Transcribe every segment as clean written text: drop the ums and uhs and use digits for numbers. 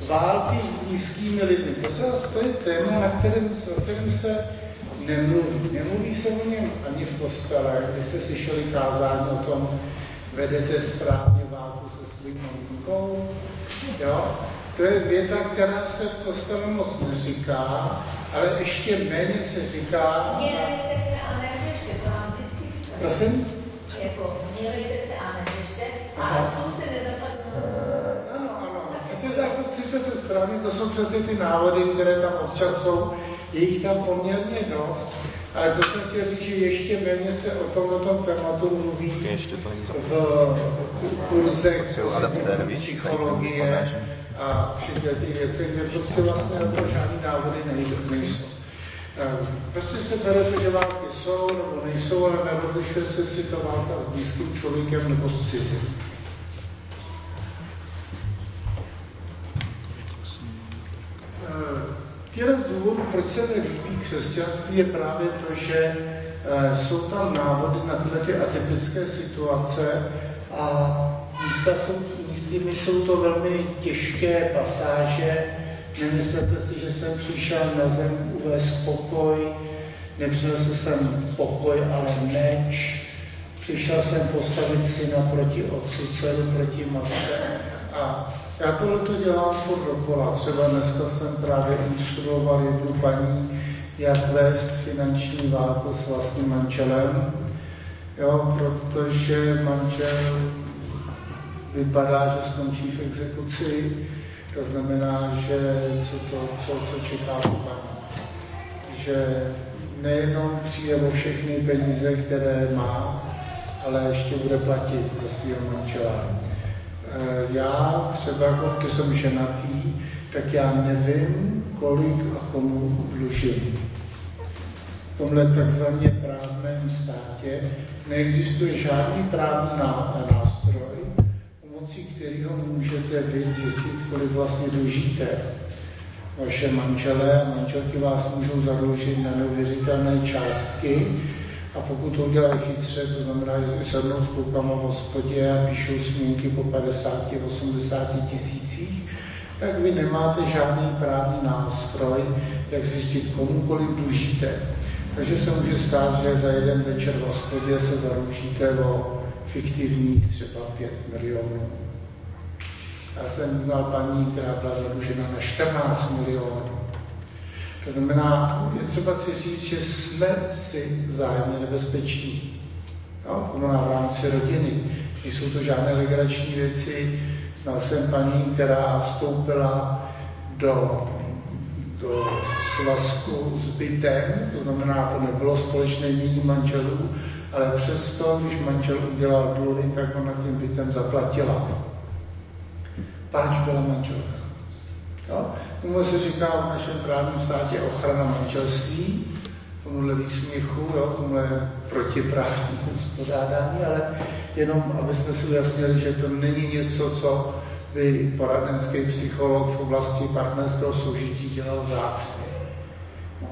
války s blízkými lidmi. To je téma, o kterém se nemluví. Nemluví se o něm ani v kostele. Když jste slyšeli kázání o tom, vedete správně válku se svým maminkou. Jo? To je věta, která se v kostele moc neříká, ale ještě méně se říká... Mělejte se a neřešte, to nám vždycky říkají. Prosím? Jako, mělejte se a neřešte, a slunce nezapadne. Ano. Přesně tak, to citujete správně, to jsou přesně ty návody, které tam občas jsou. Je jich tam poměrně dost, ale co jsem chtěl říct, že ještě méně se o tomto tématu mluví v kurzech psychologie a všechny ty věci, kde prostě vlastně na to žádný návody nejsou. Prostě se bere to, že války jsou nebo nejsou, ale nerozlišuje se si ta válka s blízkým člověkem nebo s cizím. Jeden z důvodů, proč se mi líbí křesťanství, je právě to, že jsou tam návody na tyhle ty atypické situace a místy jsou to velmi těžké pasáže. Nemyslete si, že jsem přišel na zem uvést pokoj, nepřinesl jsem pokoj, ale meč. Přišel jsem postavit syna proti otci, dceru proti matce. A já tohleto dělám furt dokola. Třeba dneska jsem právě instruoval jednu paní, jak vést finanční válku s vlastním manželem, jo, protože manžel vypadá, že skončí v exekuci. To znamená, že co čeká po paní. Že nejenom přijde o všechny peníze, které má, ale ještě bude platit za svého manžela. Já třeba, když jsem ženatý, tak já nevím, kolik a komu dlužím. V tomhle takzvaně právním státě neexistuje žádný právní nástroj, pomocí kterého můžete vy zjistit, kolik vlastně dlužíte. Vaše manželé a manželky vás můžou zadlužit na neuvěřitelné částky a pokud to udělají chytře, to znamená, že sednou s klukama v hospodě a píšou smínky po 50-80 tisících, tak vy nemáte žádný právní nástroj, jak zjistit, komukoliv dlužíte. Takže se může stát, že za jeden večer v hospodě se zadlužíte o fiktivních třeba 5 milionů. Já jsem znal paní, která byla zadlužena na 14 milionů. To znamená, je třeba si říct, že jsme si vzájemně nebezpeční. No, to znamená v rámci rodiny. Nejsou to žádné legrační věci. Znal jsem paní, která vstoupila do svazku s bytem, to znamená, to nebylo společné jmění manželů, ale přesto, když manžel udělal dluhy, tak ona tím bytem zaplatila. Páč byla manželka. Jo? Tomu se říká v našem právním státě ochrana manželství, tomuhle výsměchu, jo? Tomuhle protiprávnímu uspořádání, ale jenom, aby jsme si ujasnili, že to není něco, co by poradenský psycholog v oblasti partnerského soužití dělal vzácně. No,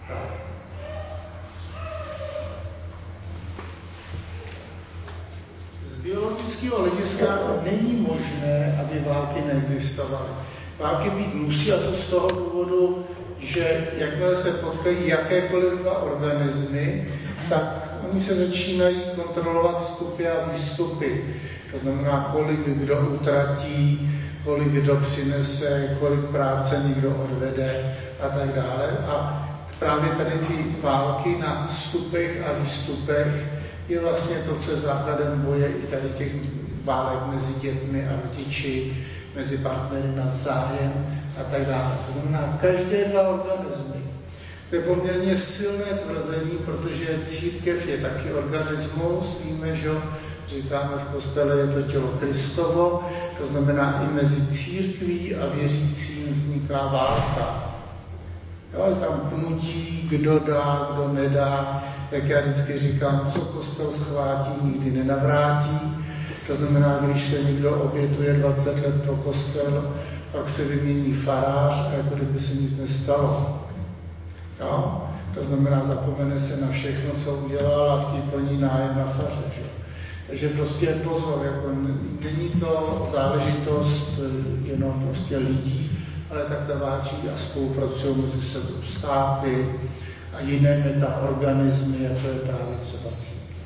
z biologického hlediska není možné, aby války neexistovaly. Války být musí, a to z toho důvodu, že jakmile se potkají jakékoliv dva organismy, tak oni se začínají kontrolovat vstupy a výstupy. To znamená, kolik kdo utratí, kolik kdo přinese, kolik práce někdo odvede a tak dále. A právě tady ty války na vstupech a výstupech je vlastně to, co je základem boje i tady těch válek mezi dětmi a rodiči, mezi partnery navzájem a tak dále. To znamená, každé dva organismy. To je poměrně silné tvrzení, protože církev je taky organismus. Víme, že říkáme v kostele, je to tělo Kristovo, to znamená i mezi církví a věřícím vzniká válka. Jo, je tam pnutí, kdo dá, kdo nedá, jak já vždycky říkám, co kostel schvátí, nikdy nenavrátí. To znamená, když se někdo obětuje 20 let pro kostel, pak se vymění farář a jako kdyby se nic nestalo. Jo? To znamená, zapomene se na všechno, co udělal a chtí plní nájem na faře. Že? Takže prostě pozor, jako není to záležitost jenom prostě lidí, ale tak naváží a spolupracují mezi sebou státy a jiné metaorganismy, jako je právě třeba církev.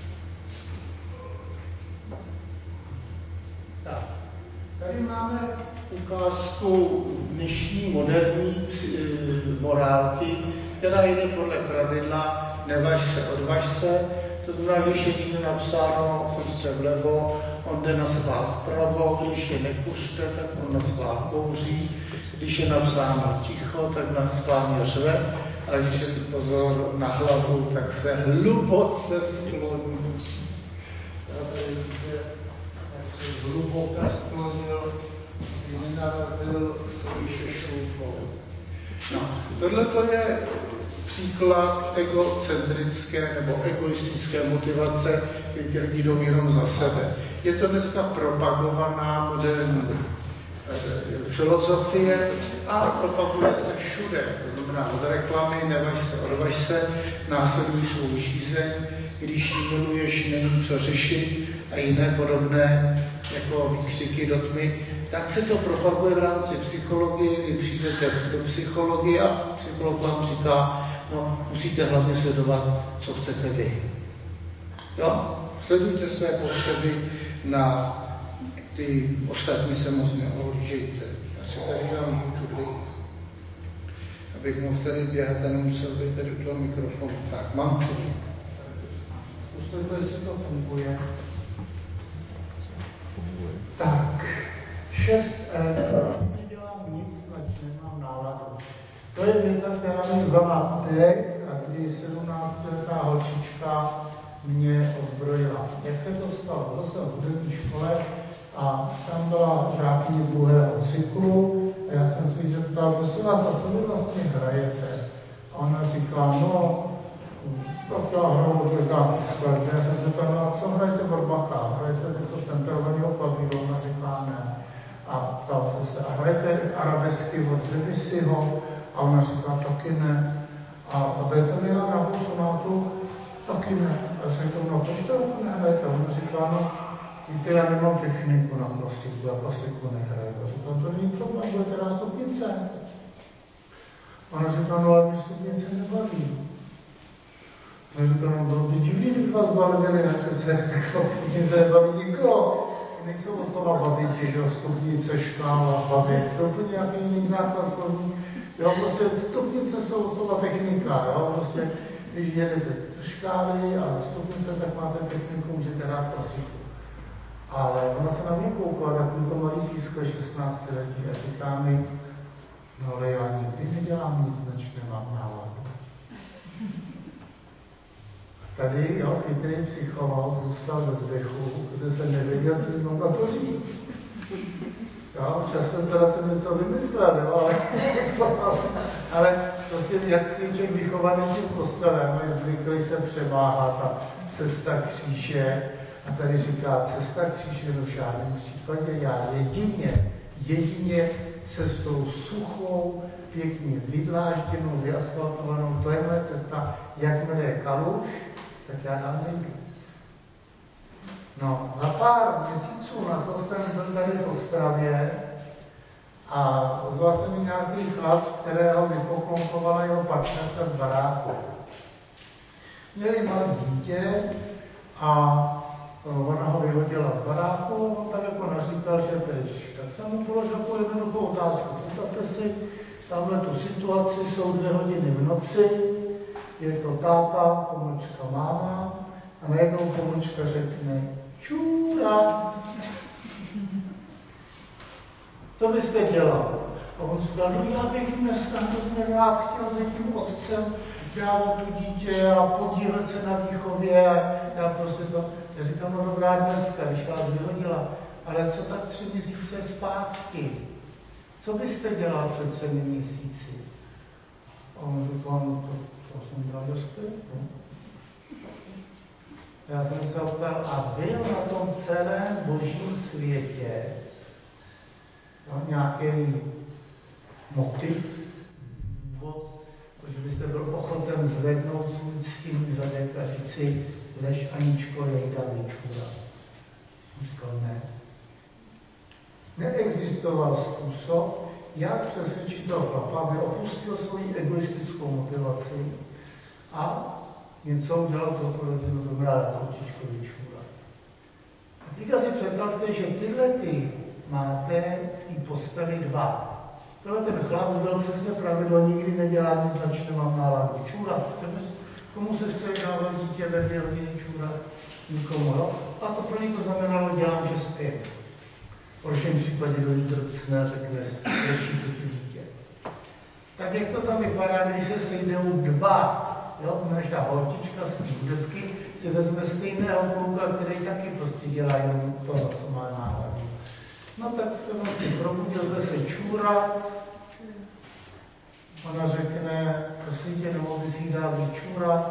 Tak, tady máme ukázku dnešní moderní morálky, která jde podle pravidla nevaž se, odvaž se. To znamená, když je někde napsáno, choďte vlevo, on jde na svál vpravo, když je nekuřte, tak on na svál kouří, když je napsáno ticho, tak na schválně řve, a když je tu pozor na hlavu, tak se hluboce skloní. Já tady vidíte, jak se hluboka sklonil, aby nenarazil svoji šešůlkou. No, tohle to je příklad egocentrické nebo egoistické motivace, kdy ty lidi jdou jenom za sebe. Je to dneska propagovaná moderní filozofie a propaguje se všude. To znamená od reklamy, nevaž se, odvaž se, následuj svou žízeň, když ji miluješ, není co řešit a jiné podobné jako výkřiky do tmy. Tak se to propaguje v rámci psychologie, kdy přijdete do psychologie a psycholog vám říká, no, musíte hlavně sledovat, co chcete vy. Jo? Sledujte své potřeby, na ty ostatní se moc neohlížejte. Já si tady dám čudlík, abych mohl tady běhat a nemusel být tady u toho mikrofonu. Tak, mám čudlík. Zkuste, jestli to funguje. Tak, 6E, nedělám nic, nemám náladu. To je věta, která mě vzala dech a kdy 17letá holčička mě ozbrojila. Jak se to stalo? Byl jsem v hudební škole a tam byla žákyně 2. cyklu a já jsem se jí zeptal, prosím vás, a co vy vlastně hrajete? A ona říká, no, tak já hraju každá skladby. Já jsem se ptal, no a co hrajete od Bacha? Hrajete něco z temperovaného klavíru? Ona říká, ne. A ptal jsem se, a hrajete arabesky od Debussyho? A ona říká, taky ne. A Beethovena na sonátu? Taky ne. A já jsem říkal, no proč to nehrajete? A ona říká, no, víte, já nemám techniku na klasiku, já klasiku nehraju. A říkám, to není problém, budete na stupnice. A ona říká, no ale mě stupnice nebaví. A já říkám, no bylo by divný, kdyby vás bavili, ne přece, stupnice nebaví nikoho. Nejsou slova bavit, že stupnice, škála, bavit, to je úplně nějaký jiný základ slovní. Jo, prostě stupnice jsou slova technika, jo, prostě, když jedete škály a stupnice, tak máte techniku, můžete hrát klasiku. Ale ona se na mě koukla, takový to malý pískle 16 letí a říká mi, no ale já nikdy nedělám nic, než nemám náladu. Tady, jo, chytrý psycholog zůstal bez dechu, protože se nevěděl, co jim na to říct. Jo, časem teda jsem něco vymyslel, jo, ale prostě jak si člověk vychovaný tím kostelem, je zvyklý se přemáhat a cesta kříže. A tady říká, cesta kříže v žádném případě, já jedině cestou suchou, pěkně vydlážděnou, vyasfaltovanou, to je moje cesta, jakmile je kaluž, tak já dál nejdu. No, za pár měsíců na to jsem byl tady v Ostravě a ozval se mi nějaký chlap, kterého vypoklonkovala jeho partnerka z baráku. Měli malé dítě a ona ho vyhodila z baráku, on tak jako naříkal, že pryč. Tak jsem mu položil takovou jednoduchou otázku. Představte si, tamhle tu situaci, jsou 2 hodiny v noci, je to táta, pomlčka máma a najednou pomlčka řekne čůra. Co byste dělal? A on říkal, no já bych dneska hrozně rád chtěl být tím otcem, dávat tu dítě a podílet se na výchově a já prostě to... Já říkám, no dobrá dneska, když vás vyhodila, ale co tak 3 měsíce zpátky? Co byste dělal před 3 měsíci? A on říkal, no to jsem dělal, že spím. Já jsem se optal, a byl na tom celém božím světě nějaký motiv, důvod, že byste byl ochoten zvednout svůj ctivý zadek a říct si, lež Aničko, jejda vyčura. On říkal, ne. Neexistoval způsob, jak přesvědčit toho chlapa, aby opustil svoji egoistickou motivaci a něco udělal pro rodinu, to znamená kočičko vyčůrat. A teďka si představte, že tyhle ty máte v té posteli dva. Tohle ten chlap byl přesně pravidlo, nikdy nedělá nic, značně mám náladu čůrat. Komu se chce dávat dítě ve 2 hodiny čůrat? Nikomu, no? A to pro něj to znamenalo, dělám, že spím. V horším případě do drcne a řekne, řečí to dítě. Tak jak to tam vypadá, když se sejdou dva, jo, než ta holčička z té hudebky si vezme stejného kluka, který taky prostě dělá jenom to, co má náladu. No tak se noci probudil, zde se čůrat. Ona řekne, prosím tě, nemohl bys jí dát vyčůrat.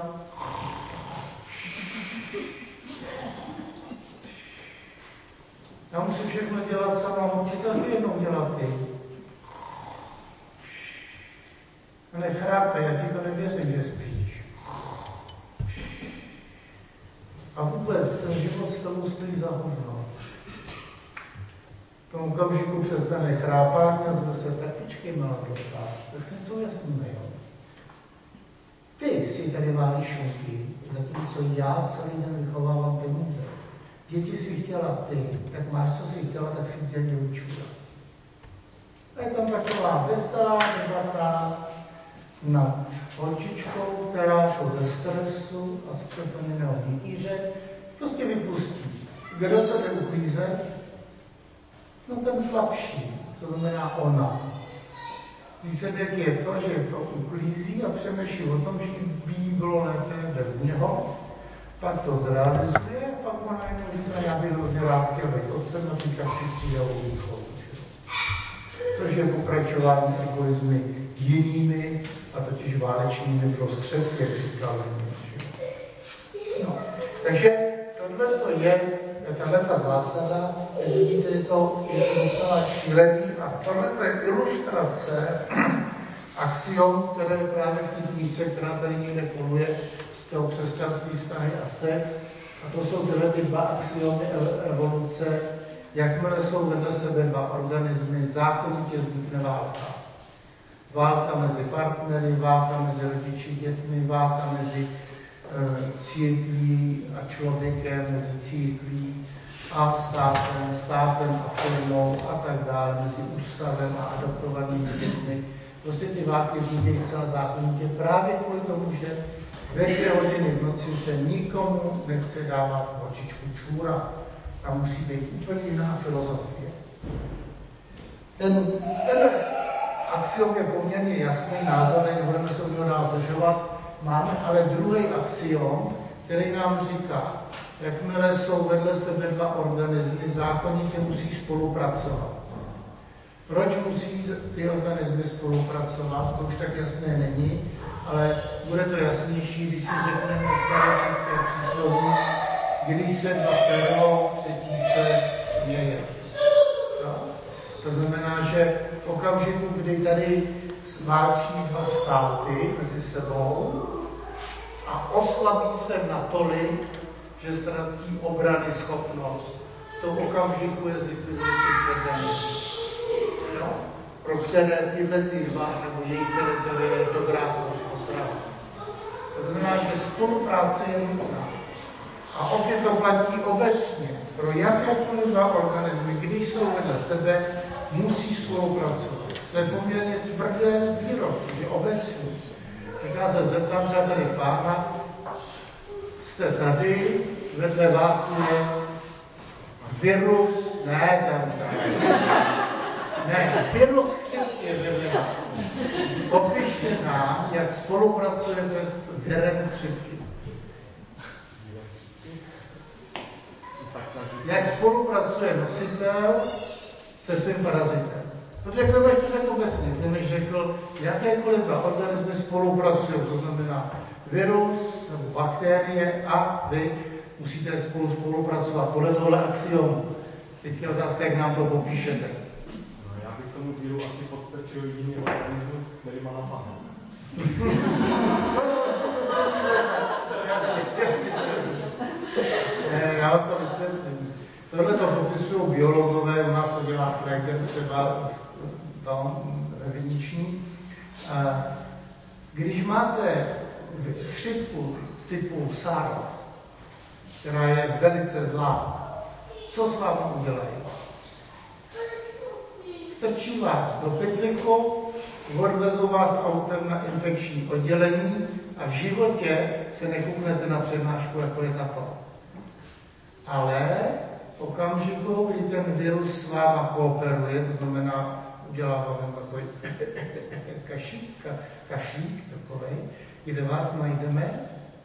Já musím všechno dělat sama, mohl bys taky jednou dělat ty. A nechrápe, já ti to nevěřím, že spíš. A vůbec ten život s tebou stojí za hovno. V tom okamžiku přestane chrápání a zase, tak počkej, malá zlatá, tak si něco ujasníme, jo. Ty si tady válíš šunky, zatímco já celý den vychovávám peníze. Děti si chtěla ty, tak máš, co si chtěla, tak si chtěl vyčůrat. A je tam taková veselá debata nad holčičkou, která to ze stresu a z přeplněného vytíře prostě vypustí. Kdo to jde uklízet? No ten slabší, to znamená ona. Výsledek je to, že to uklízí a přemýšlí o tom, že by jí bylo lépe bez něho, pak to zrealizuje, pak ona jenom říká, já bych hodně rád chtěl být otcem a teďka chci třídovou výchovu. Což je pokračování egoizmy jinými, a totiž válečnými prostředky, jak říkal Lenin. No, takže tohle to je tato zásada, jak vidíte, je to docela šílený a tohle je ilustrace axiom, které právě v té knížce, která tady někde koluje, z toho křesťanství, vztahy a sex. A to jsou tyhle ty dva axiomy evoluce. Jakmile jsou vedle sebe dva organismy, zákonitě vznikne válka. Válka mezi partnery, válka mezi rodiči, dětmi, válka mezi církví a člověkem, mezi církví a státem a firmou a tak dále, mezi ústavem a adoptovanými dětmi. Prostě ty války vznikají zcela zákonitě právě kvůli tomu, že ve 2 hodiny v noci se nikomu nechce dávat holčičku čůrat. Tam musí být úplně jiná filozofie. Ten axiom je poměrně jasný, názorný, nebudeme se u něho dál držovat. Máme ale druhý axiom, který nám říká, jakmile jsou vedle sebe dva organismy, zákonitě musí spolupracovat. Proč musí ty organismy spolupracovat, to už tak jasné není, ale bude to jasnější, když si řekneme staré české přísloví, když se dva perou, třetí se směje. No? To znamená, že v okamžiku, kdy tady válčí dva státy mezi sebou a oslabí se natolik, že ztratí obrany schopnost, v tom okamžiku je zlikviduje jeden. No? Pro které tyhle ty dva nebo jejich teritorie je dobrá postrava. To znamená, že spolupráce je nutná. A opět to platí obecně. Pro jakékoliv dva organismy, když jsou vedle sebe, musí spolupracovat. To je poměrně tvrdé výrok, že obecně. Tak já se zeptám, třeba tady pána, jste tady, vedle vás je virus, virus chřipky je vedle vás. Opište nám, jak spolupracujete s virem chřipky. Jak spolupracuje nositel se svým parazitem. Protože Klemeš to řekl obecně. Klemeš řekl, jakékoliv dva organismy spolupracují. To znamená virus nebo bakterie a vy musíte spolupracovat podle tohle axiomu. Teď je otázka, jak nám to popíšete. No, já bych tomu víru asi podstrčil jediný organismus, který má napadne. Já vám to vysvětlím. Tohle to popisují biologové, u nás to dělá Frege třeba definiční. Když máte chřipku typu SARS, která je velice zlá, co s vámi udělají? Strčí vás do pytliku, odvezou vás autem na infekční oddělení a v životě se nekouknete na přednášku, jako je tato. Ale v okamžiku, kdy ten virus s váma kooperuje, to znamená, udělá vám takový kašlík takovej, kde vás najdeme,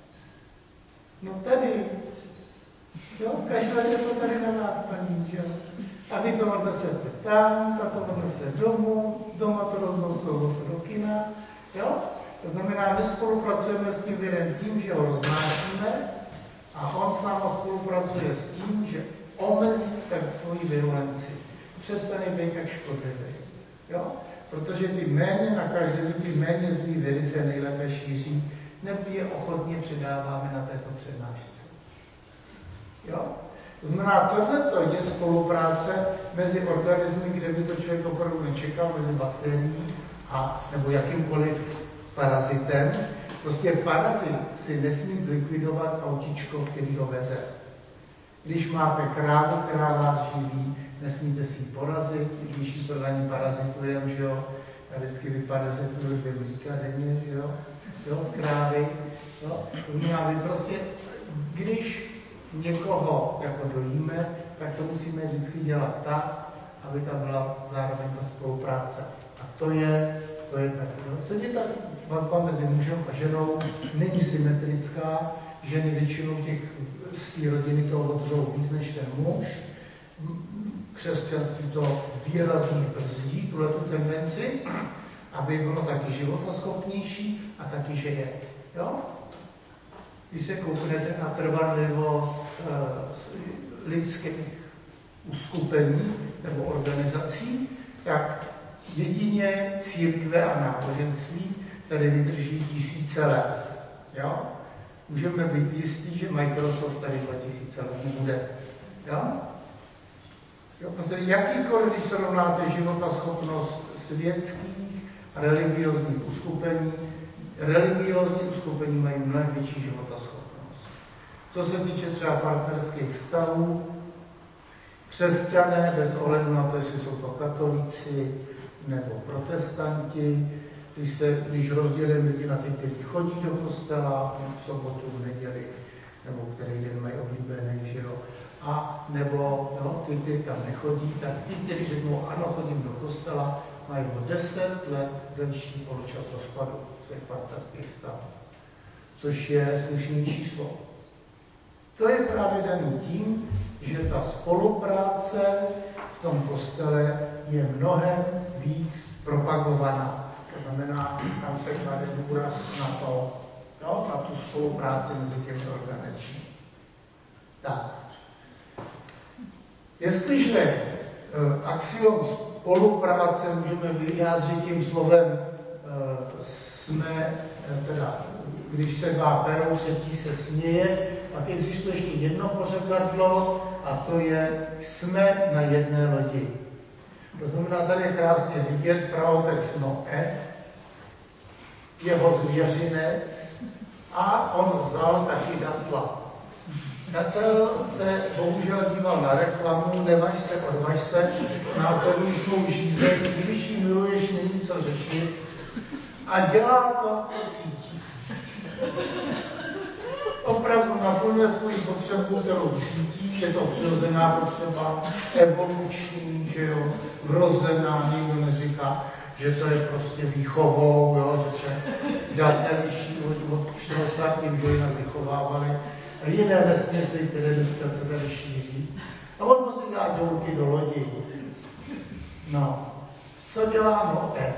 no tady, jo, kašlete to tady na vás, paní, jo. A vy to odnesete tam, ta to odnese domů, doma to roznousou zase do kina, jo. To znamená, my spolupracujeme s tím virem tím, že ho roznášíme a on s námi spolupracuje s tím, že omezí tak svoji virulenci. Přestane být tak škodlivý, jo. Protože ty méně nakažlivé, ty méně zlý viry se nejlépe šíří, nebo je ochotně předáváme na této přednášce. Jo? To znamená, tohleto je spolupráce mezi organismy, kde by to člověk opravdu nečekal, mezi bakterií a nebo jakýmkoliv parazitem. Prostě parazit si nesmí zlikvidovat autičko, který ho veze. Když máte krávu, která vás živí, nesmíte si ji porazit, i když ji to na ní parazitujeme, že jo? A vždycky vyparazituju 2 mlíka denně, že jo? Jo, z krávy. Jo? To znamená, vy prostě, když někoho jako dojíme, tak to musíme vždycky dělat tak, aby tam byla zároveň ta spolupráce. A to je taky. No. Stejně tak vazba mezi mužem a ženou není symetrická. Ženy většinou z té rodiny toho odřou víc než ten muž. Křesťanství to výrazně brzdí, tuhletu tendenci, aby bylo taky životaschopnější a taky, že je. Jo? Když se kouknete na trvanlivost lidských uskupení nebo organizací, tak jedině církve a náboženství tady vydrží 1000 let. Jo? Můžeme být jistí, že Microsoft tady 2000 let nebude. Jo? Jo, prostě jakýkoliv, když srovnáte životaschopnost světských a religiózních uskupení, religiózní uskupení mají mnohem větší životaschopnost. Co se týče třeba partnerských vztahů, křesťané, bez ohledu na to, jestli jsou to katolíci nebo protestanti, když rozdělíme lidi na ty, kteří chodí do kostela v sobotu, v neděli, nebo který den mají oblíbený, že jo, a nebo jo, ty tam nechodí, tak ty, kteří řeknou, ano, chodím do kostela, mají o 10 let delší poločas rozpadu svých partnerských vztahů, což je slušné číslo. To je právě daný tím, že ta spolupráce v tom kostele je mnohem víc propagovaná. To znamená, tam se klade důraz na to, no, na tu spolupráci mezi těmi organismy. Tak. Jestliže axiom spolupráce můžeme vyjádřit tím slovem jsme, teda, když se 2 perou, třetí se směje, pak existuje ještě jedno pořekadlo a to je jsme na jedné lodi. To znamená, tady je krásně vidět praotext Noé, jeho zvěřinec a on vzal taky datla. Datel se bohužel díval na reklamu, nevaž se, odvaž se, následuj svou žízeň, když ji miluješ, není co řešit a dělá to, co cítí. Opravdu naplňuje svoji potřebu, kterou cítí, je to přirozená potřeba, evoluční, že jo, vrozená, nikdo neříká, že to je prostě výchovou, jo, že se dát neliší od štrosa tím, že jinak vychovávali. A jiné nesmysly, které dneska se tady šíří. A on musí dát doutky do lodi. No, co dělá Noé?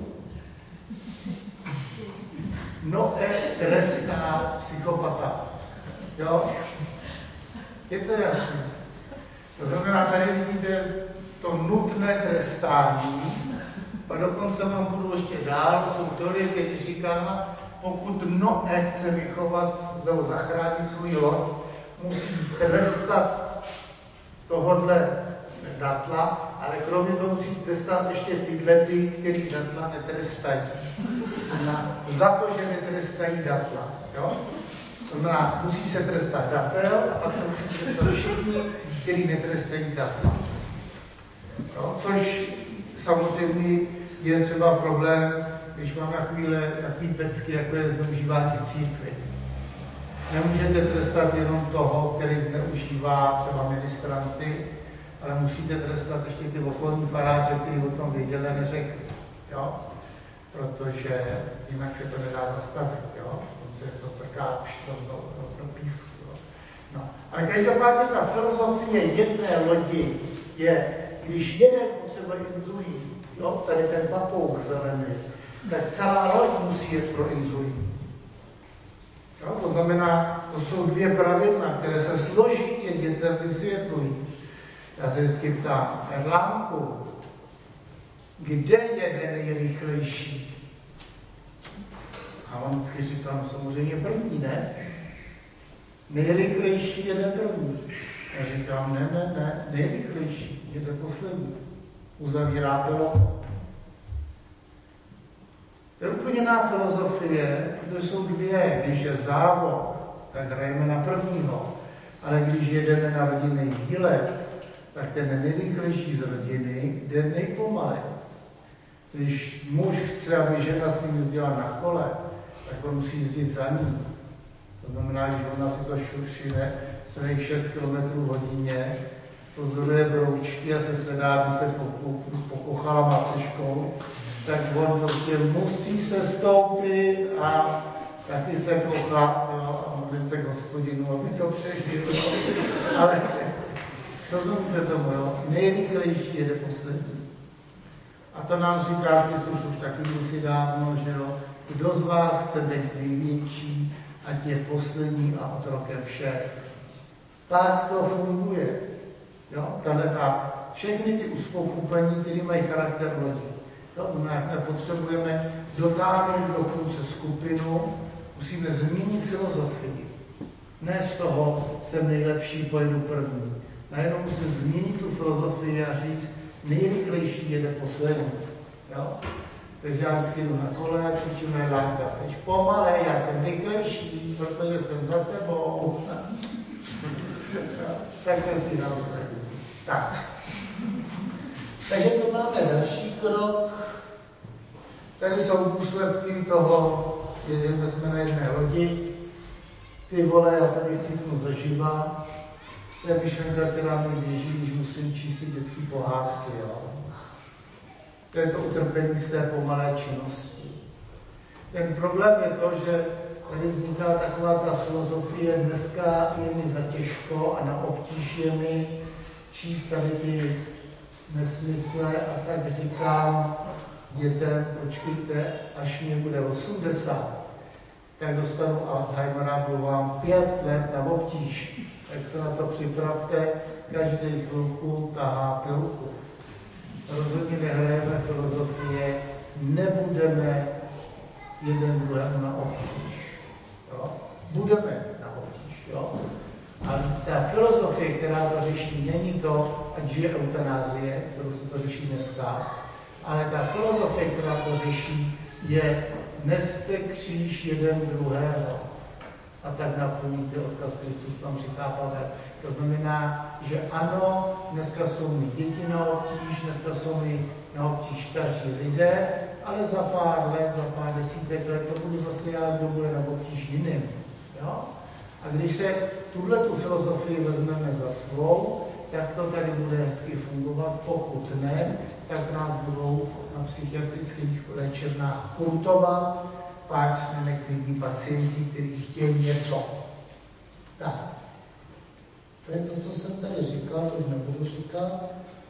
Noé trestá psychopata. Jo? Je to jasné. To znamená, tady vidíte to nutné trestání, a dokonce vám budu ještě dál, jsou teorie, které říká, pokud Noé chce vychovat nebo zachránit svůj loď, musí trestat tohodle datla ale kromě toho musí trestat ještě tyhle, kteří datla netrestají. Za to, že netrestají datla. Jo? To znamená, musí se trestat datel a pak se musí trestat všichni, kteří netrestají datla. Jo? Což samozřejmě je třeba problém, když máme takový pecky, jako je zneužívání v církvi. Nemůžete trestat jenom toho, který zneužívá třeba ministranty, ale musíte trestat ještě ty okolní faráře, kteří o tom věděli a neřekli. Jo? Protože jinak se to nedá zastavit. Jo? On se to strká do písku. Jo? No. Ale každopádně ta filozofie jedné lodi je, když jeden potřeba inzulín, jo? Tady ten papouk zelený, tak celá loď musí jet pro inzulín. Jo? To znamená, to jsou dvě pravidla, které se složitě dětem vysvětlují. Já se vždycky ptám, Erlánku, kde jede nejrychlejší? A on vždycky říká, no samozřejmě první, ne? Nejrychlejší jede první. Já říkám, ne, nejrychlejší jede poslední. Uzavírá peloton. To je úplně jiná filozofie, protože jsou dvě. Když je závod, tak hrajeme na prvního. Ale když jedeme na rodinný výlet, tak ten nejrychlejší z rodiny jde nejpomalec. Když muž chce, aby žena s ním jezdila na kole, tak on musí jezdit za ní. To znamená, když ona si to šušine celých 6 km hodině, pozoruje broučky a se sedá, aby se pokochala maceškou, tak on prostě musí se stoupit a taky se kochat, jo, a modlit se k Hospodinu, aby to přežilo. Ale rozumíte tomu, jo? Nejrychlejší jede poslední. A to nám říká Kristus už taky kdysi dávno, že jo? Kdo z vás chce být největší, ať je poslední a otrokem všech. Tak to funguje. Jo? Všechny ty uspokupení, které mají charakter lodi. Jak potřebujeme dotáhnout do konce skupinu, musíme změnit filozofii. Ne z toho, jsem nejlepší, pojedu první. Najednou musím změnit tu filozofii a říct, nejrychlejší jede poslední. Jo? Takže já vždycky jdu na kole a křičím na Lánka, seš pomalej, já jsem rychlejší, protože jsem za tebou. Tak ty následně. Tak. Takže to máme další krok. Tady jsou důsledky toho, že jsme na jedné lodi. Ty vole, já tady cítnu zaživa. To je myšlenka, která mi běží, když musím číst ty dětské pohádky. Jo? To je to utrpení z té pomalé činnosti. Ten problém je to, že tady vzniká taková ta filozofie, dneska je mi zatěžko a na obtíž je mi číst tady ty nesmysle a tak říkám dětem, počkejte, až mě bude 80, tak dostanu Alzheimera, budu vám 5 let na obtíž. Tak se na to připravte, každý chvilku tahá pilku. Rozhodně nehrajeme filozofie, nebudeme jeden druhému na obtíž. Jo? Budeme na obtíž. Jo? Ale ta filozofie, která to řeší, není to, ať žije eutanázie, kterou se to řeší dneska, ale ta filozofie, která to řeší, je neste kříž jeden druhého. A tak naplníte odkaz Kristus, tam říká Pavel. To znamená, že ano, dneska jsou mi děti na obtíž, dneska jsou mi na obtíž starší lidé, ale za pár let, za pár desítek let, to budu zase já, kdo bude na obtíž jiným. Jo? A když se tuhletu filozofii vezmeme za svou, tak to tady bude hezky fungovat. Pokud ne, tak nás budou na psychiatrických léčebnách kurtovat pár směnek lidí pacienti, kteří chtějí něco. Tak. To je to, co jsem tady říkal, to už nebudu říkat.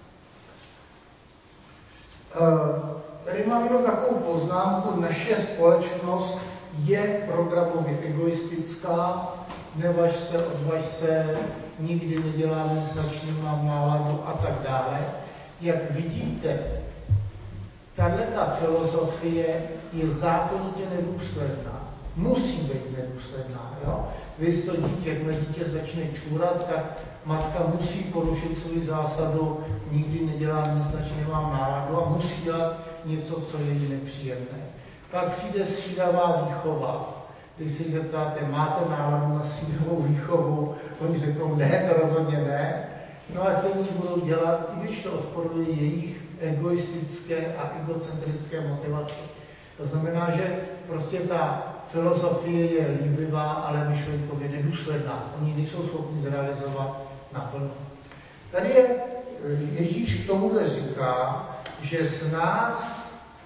Tady mám jenom takovou poznámku, naše společnost je programově egoistická, nevaž se, odvaž se, nikdy nedělá nic značný, mám náladu a tak dále. Jak vidíte, tato filozofie je zákonitě nedůsledná. musí být nedůsledná. Jo? Vy to dítě, jakmile dítě začne čůrat, tak matka musí porušit svou zásadu, nikdy nedělá nic, na čem nemám náladu a musí dělat něco, co je jí nepříjemné. Pak přijde střídavá výchova. Když si zeptáte, máte náladu na střídavou výchovu, oni řeknou, ne, to rozhodně ne. No a stejně budou dělat, i když to odporuje jejich egoistické a egocentrické motivaci. To znamená, že prostě ta filozofie je líbivá, ale myšlenkově nedůsledná. Oni nejsou schopni zrealizovat naplno. Tady je Ježíš k tomuhle říká, že z nás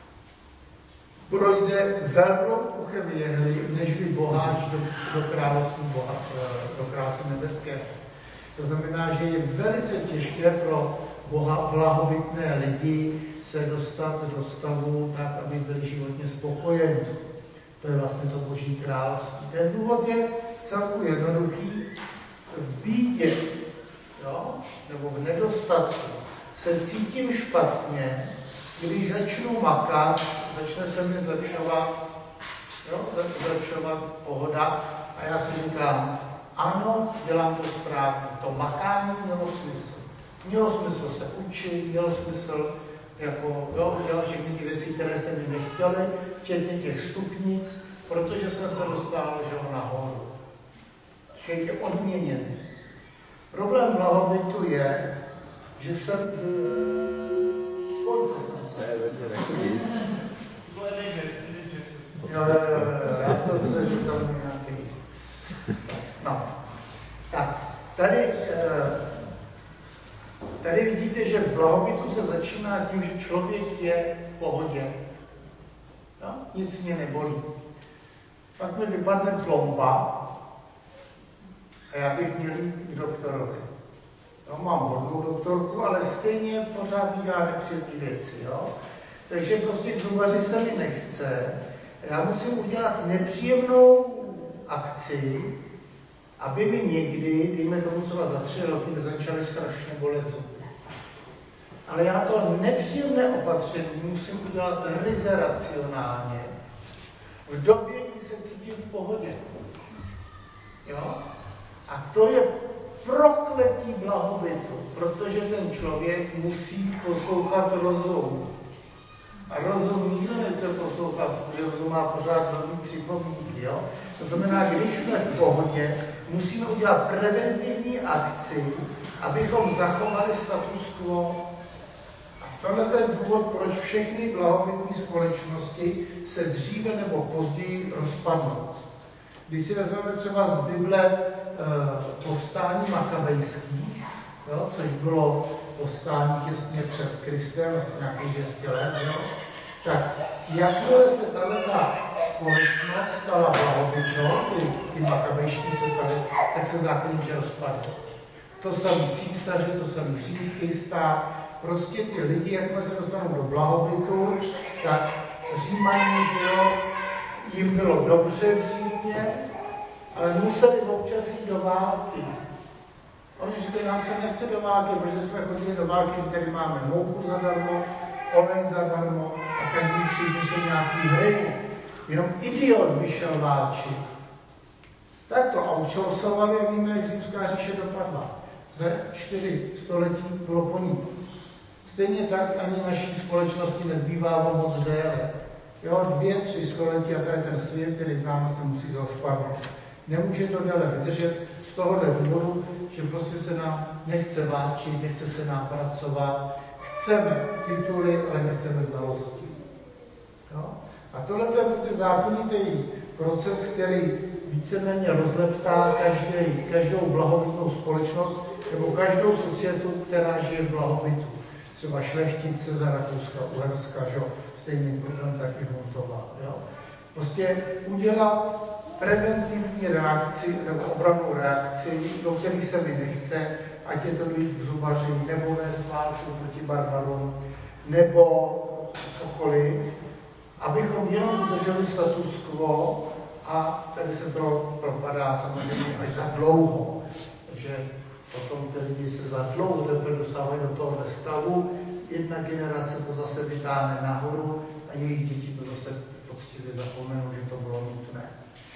projde velblouchem jehly, než by boháč do království nebeského. To znamená, že je velice těžké pro blahobytné lidi se dostat do stavu tak, aby byli životně spokojeni. To je vlastně to Boží království. Ten důvod je celku jednoduchý. V bídě, jo, nebo v nedostatku se cítím špatně, když začnu makat, začne se mi zlepšovat pohoda a já si říkám, ano, dělám to správně. To makání mělo smysl. Mělo smysl se učit, mělo smysl dělat všechny ty věci, které se mi nechtěly, včetně těch stupnic, protože jsem se dostal nahoru. Člověk je odměněný. Problém blahobytu je, že jsem já jsem se, že tam nějaký. No, tak, tady vidíte, že v blahobytu se začíná tím, že člověk je v pohodě. No, nic mě nebolí. Pak mi vypadne plomba a já bych měl jít k doktorovi. No, mám hodnou doktorku, ale stejně pořád mi dělá nepříjemné věci. Jo? Takže prostě k zubaři se mi nechce. Já musím udělat nepříjemnou akci, aby mi někdy, dejme tomu třeba za 3 roky, začaly strašně bolet zuby. Ale já to nepříjemné opatření musím udělat ryze racionálně, v době, kdy se cítím v pohodě. Jo? A to je prokletí blahobytu, protože ten člověk musí poslouchat rozum. A rozum nikdo nechce poslouchat, protože rozum má pořád nový připomínky. Jo? To znamená, když jsme v pohodě, musíme udělat preventivní akci, abychom zachovali status quo. A tohle je ten důvod, proč všechny blahobytné společnosti se dříve nebo později rozpadnou. Když si vezmeme třeba z Bible povstání makabejských, jo, což bylo povstání těsně před Kristem, asi nějakých 200 let, jo, tak jakmile se ta společnost stala blahobytnou, ty makabejští se staly, tak se zákonitě rozpadly. To samý císaři, to samý římský stát, prostě ty lidi, jakmile se dostanou do blahobytu, tak Římani, jo, jim bylo dobře v Římě, ale museli občas jít do války. Oni říkali, nám se nechce do války, protože jsme chodili do války, že tady máme mouku zadarmo, olej zadarmo a každý 3 dny jsou nějaký hry. Jenom idiot by šel válčit. Tak to outsourcovali a víme, jak římská říše dopadla. Za 4 století bylo po ní. Stejně tak ani naší společnosti nezbývalo moc déle. Jo, 2-3 století a tady ten svět, který známe, se musí rozpadnout. Nemůže to déle vydržet z tohohle důvodu, že prostě se nám nechce válčit, nechce se nám pracovat, chceme tituly, ale nechceme znalosti. Jo? A tohle je prostě zákonitý proces, který víceméně rozleptá každou blahobytnou společnost nebo každou societu, která žije v blahobytu. Třeba šlechtice za Rakouska, Uherska, že? Stejný problém taky Montova. Jo? Prostě udělat preventivní reakci nebo obrannou reakci, do které se mi nechce, ať je to dojít k zubaři, nebo vést válku proti barbarům, nebo cokoliv, abychom jenom udrželi status quo a tady se to propadá samozřejmě až za dlouho. Takže potom ty lidi se za dlouho teprve dostávají do tohohle stavu, jedna generace to zase vytáhne nahoru a jejich děti to zase poctivě zapomenou, že to bylo nutné.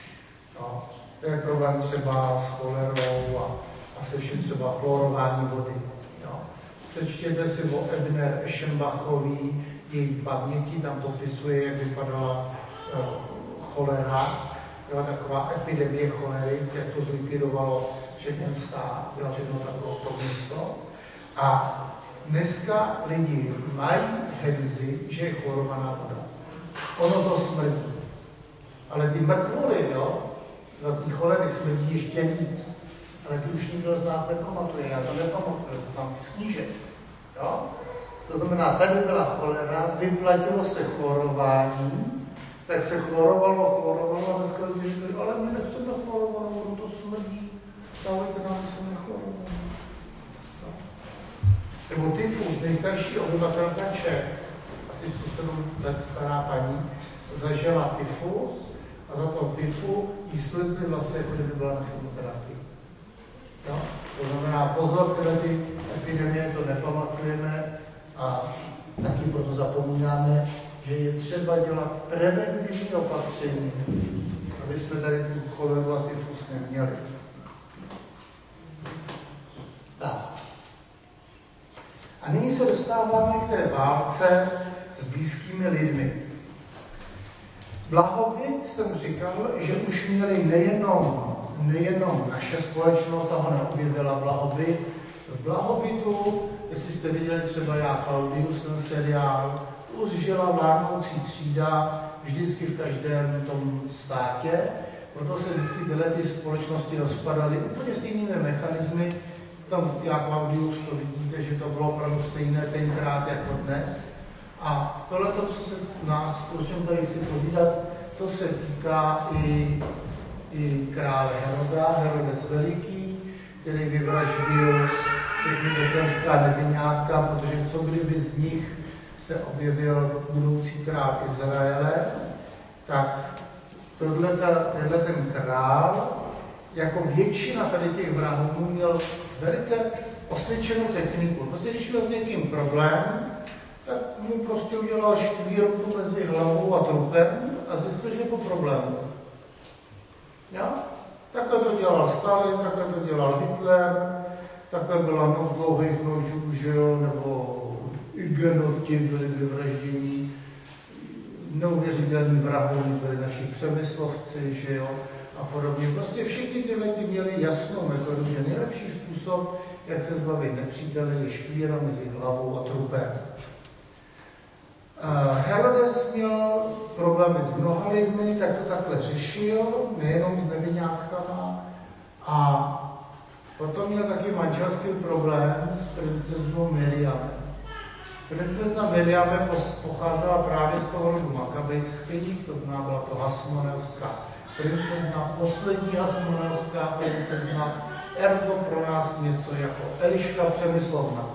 problém třeba s cholerou a se vším třeba chlorování vody. Jo. Přečtěte si o Ebner Eschenbachový, její paměti, tam popisuje, jak vypadala cholera, byla taková epidemie cholery, jak to zlikvidovalo všechny stát, bylo všechno takové to město. A dneska lidi mají henzy, že je chlorovaná voda. Ono to smrdí. Ale ty mrtvoly, jo, za ty cholery smrdí ještě víc. Ale ty už nikdo z nás nepamatuje, já to nepamatuju, to mám z knížek. Jo? To znamená, tady byla cholera, vyplatilo se chlorování, tak se chlorovalo a dneska lidi říkali, ale my nechceme chlorovanou vodu, to smrdí, dávajte nám se nechlorovanou. Nebo tyfus, nejstarší obyvatelka Čech, asi 107 let stará paní, zažila tyfus a za to tyfu jí slizly vlasy, jako kdyby byla na chemoterapii. Jo? To znamená, pozor, tyhle ty epidemie to nepamatujeme a taky proto zapomínáme, že je třeba dělat preventivní opatření, aby jsme tady tu choleru a tyfus neměli. Tak. A nyní se dostáváme k té válce s blízkými lidmi. Blahobyt jsem říkal, že už měli nejenom naše společnost, ta ho neobjevila blahobyt. V blahobytu, jestli jste viděli třeba Já Claudius, ten seriál, už žila vládnoucí třída vždycky v každém tom státě, proto se vždycky tyhle ty společnosti rozpadaly úplně stejnými mechanismy. Tam Já Claudius, to vidíte, že to bylo opravdu stejné tenkrát jako dnes. A tohle, co se nás, o čem tady chci povídat, to se týká i krále Heroda, Herodes Veliký, který vyvraždil všechny betlehemská nevinátka, protože co kdyby z nich se objevil budoucí král Izraele, tak tenhle ten král, jako většina tady těch vrahů, měl velice osvědčenou techniku. Prostě když měl s někým problém, tak mu prostě udělal štvírku mezi hlavou a trupem a zjistil, že je po problému. Jo? Takhle to dělal Stalin, takhle to dělal Hitler, takhle byla noc dlouhých nožů, že jo, nebo Hugenoti byli vyvraždění, neuvěřitelní vrahové byli naši Přemyslovci, že jo, a podobně. Prostě všichni tyhle měli jasnou metodu, že nejlepší způsob, jak se zbavit nepřítele, je škvíra mezi hlavou a trupem. Herodes měl problémy s mnoha lidmi, tak to takhle řešil, nejenom s nevinátkama, a potom měl taky manželský problém s princeznou Miriamem. Princezna Miriam pocházela právě z toho rodu makabejských, to byla to Hasmoneovská princezna, poslední Hasmoneovská princezna, ergo pro nás něco jako Eliška Přemyslovna.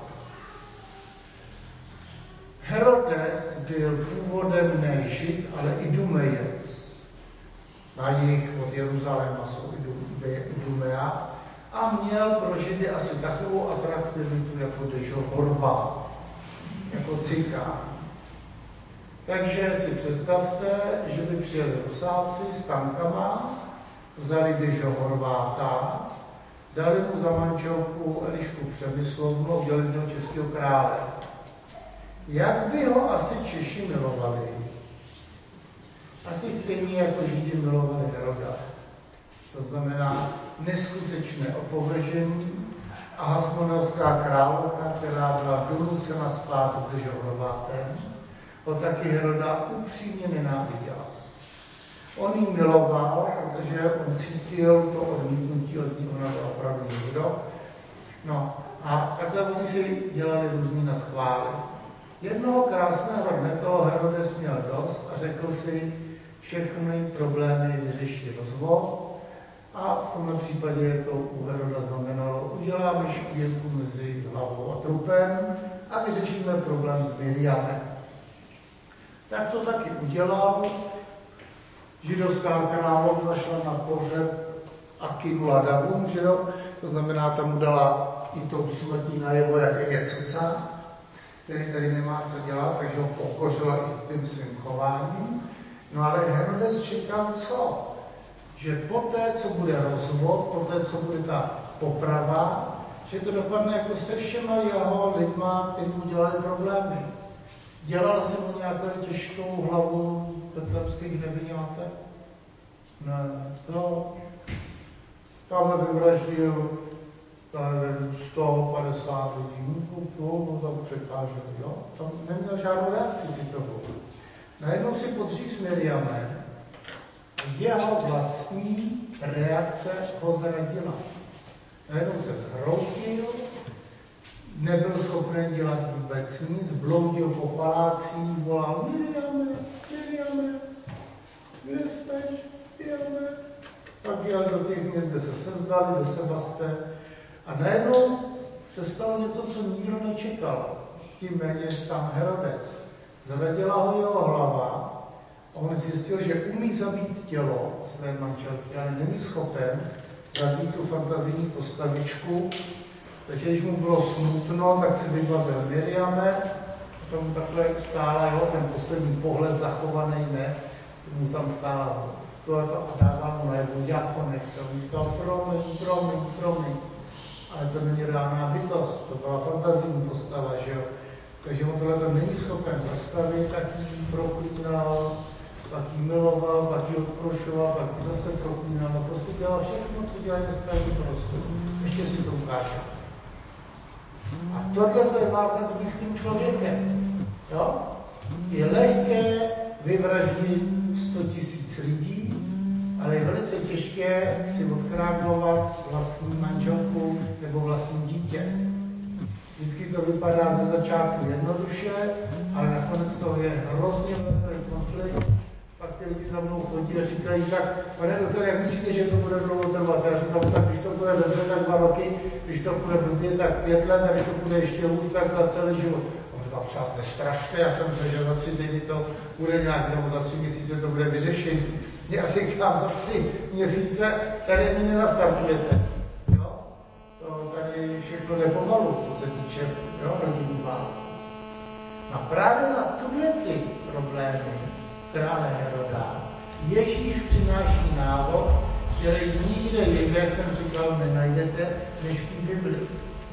Herodes byl původem ne Žid, ale Idumejec. Na jih od Jeruzaléma jsou Idumea a měl pro Židy asi takovou atraktivitu jako Dežo Horvát, jako Cikán. Takže si představte, že by přijeli Rusáci s tankama, vzali Dežo Horváta, dali mu za manželku Elišku Přemyslovnu a udělali z něho českého krále. Jak by ho asi Češi milovali? Asi stejně jako Židi milovali Heroda. To znamená neskutečné opovržení a Hasmoneovská královna, která byla donucena spát s Dežo Horvátem, ho taky Heroda upřímně nenáviděla. On ji miloval, protože on cítil to odmítnutí od ní, ona byla opravdu nikdo. No a takhle oni si dělali různý naschvály. Jednoho krásného dne toho Herodes měl dost a řekl si, všechny problémy vyřeší rozvod, a v tomto případě to u Heroda znamenalo, uděláme škvírku mezi hlavou a trupem a vyřešíme problém s Miriamem. Tak to taky udělal. Židovská královna šla na pohřeb Akinu Davum, že jo? To znamená, tam mu dala i to smrtí najevo, jaké je cuca, který tady nemá co dělat, takže ho pokořila i tím svým chováním. No ale Herodes čekal co? že poté, co bude rozvod, poté, co bude ta poprava, že to dopadne jako se všema jeho lidma, který mu dělali problémy. Dělal si mu nějakou těžkou hlavu betlemských nevinátek? Ne, to tam vyvraždil 150 lidí, no tam překážel, jo? Tam neměl žádnou reakci si toho. Najednou si podříz Miriamem, jeho vlastní reakce ho zradila. Najednou se zhroutil, nebyl schopen dělat vůbec nic, bloudil po palácích, volal Miriame, Miriame, kde jsteš, Miriame? Pak jel do těch měst, kde se sezdali, do Sebaste a najednou se stalo něco, co nikdo nečekal. Tím méně sám Herodes. Zradila ho jeho hlava a on zjistil, že umí zabít tělo své manželky, ale není schopen zabít tu fantazijní postavičku. Takže když mu bylo smutno, tak si vybavil Miriame, a tomu takhle stála, jo, ten poslední pohled zachovaný, ne, mu tam stála a dával mu najevo, jak ho nechce. On říkal, promiň, ale to není reálná bytost, to byla fantazijní postava, že jo. Takže on tohle není schopen zastavit, tak jí proklínal, pak jí miloval, pak jí odprošoval, pak jí zase proklínal. No prostě dělal všechno, co dělají dneska lidi prostě. Ještě si to ukážu. A tohle to je válka s blízkým člověkem. Jo? Je lehké vyvraždit 100 000 lidí, ale je velice těžké si odkráglovat vlastní manželku nebo vlastní dítě. Vždycky to vypadá ze začátku jednoduše, ale nakonec to je hrozně velký konflikt. Pak ty lidi za mnou chodí a říkají, tak pane doktore, jak myslíte, že to bude dlouho trvat? Já říkám, tak když to bude dobře, tak 2 roky, když to bude blbě, tak 5 let, a když to bude ještě hůř, tak na celý život. On říká, přátelé, strašně, já jsem se, že za 3 týdny to bude nějak, nebo za 3 měsíce to bude vyřešení. Já si říkám, za 3 měsíce tady ani nenastartujete. Jo? To tady všechno jde pomalu, co se týče rodinných válek. A právě na tyhle ty problémy krále Heroda Ježíš přináší návod, který nikde jinde, jak jsem říkal, nenajdete, než v té Biblii.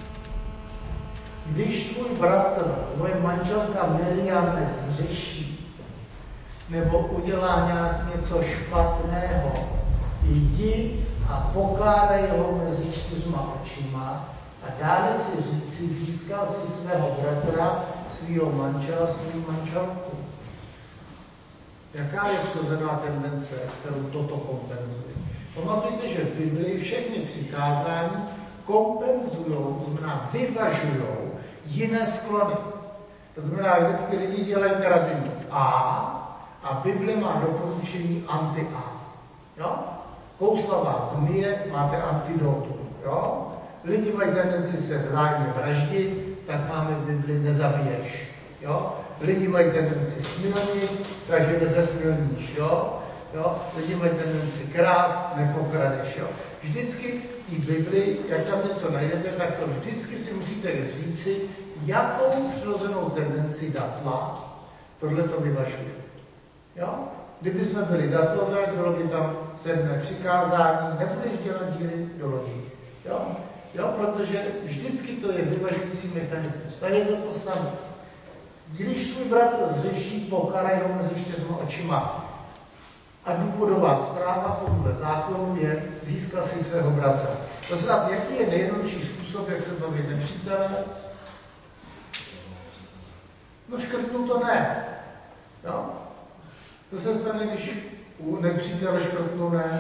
Když tvůj bratr, tvoje manželka Miriam zřeší, nebo udělá nějak něco špatného, jdi a pokládej ho mezi 4 očima a dále si říci, získal si svého bratra, svého manžela, svou manželku. Jaká je přirozená tendence, kterou toto kompenzuje? Pamatujte, že v Biblii všechny přikázání kompenzují, znamená vyvažují jiné sklony. To znamená, vždycky lidi dělají karabinu a Bible má doporučení anti-A. Jo? Kouslavá zmije, máte antidotum. Jo? Lidi mají tendenci se vzájemně vraždit, tak máme v Bibli nezabiješ. Jo? Lidi mají tendenci smilnit, takže nezesmilníš. Jo? Lidi mají tendenci krást, nepokradeš. Jo? Vždycky v té Bibli, jak tam něco najdete, tak to vždycky si musíte říci, jakou přirozenou tendenci datla tohle to vyvažuje. Jo? Kdyby jsme byli datlové, bylo by tam 7. přikázání, nebudeš dělat díry do lodí. Jo? Protože vždycky to je vyvažující mechanismus. Tady je to samé. Když tvůj bratr zřeší, pokaraj ho mezi 4 očima. A důvodová zpráva podle zákonu je získat si svého bratra. To znamená, jaký je nejjednodušší způsob, jak se zbavit nepřítele? No škrtnu to ne. Jo? To se stane, když u nepřítele škrtnu ne.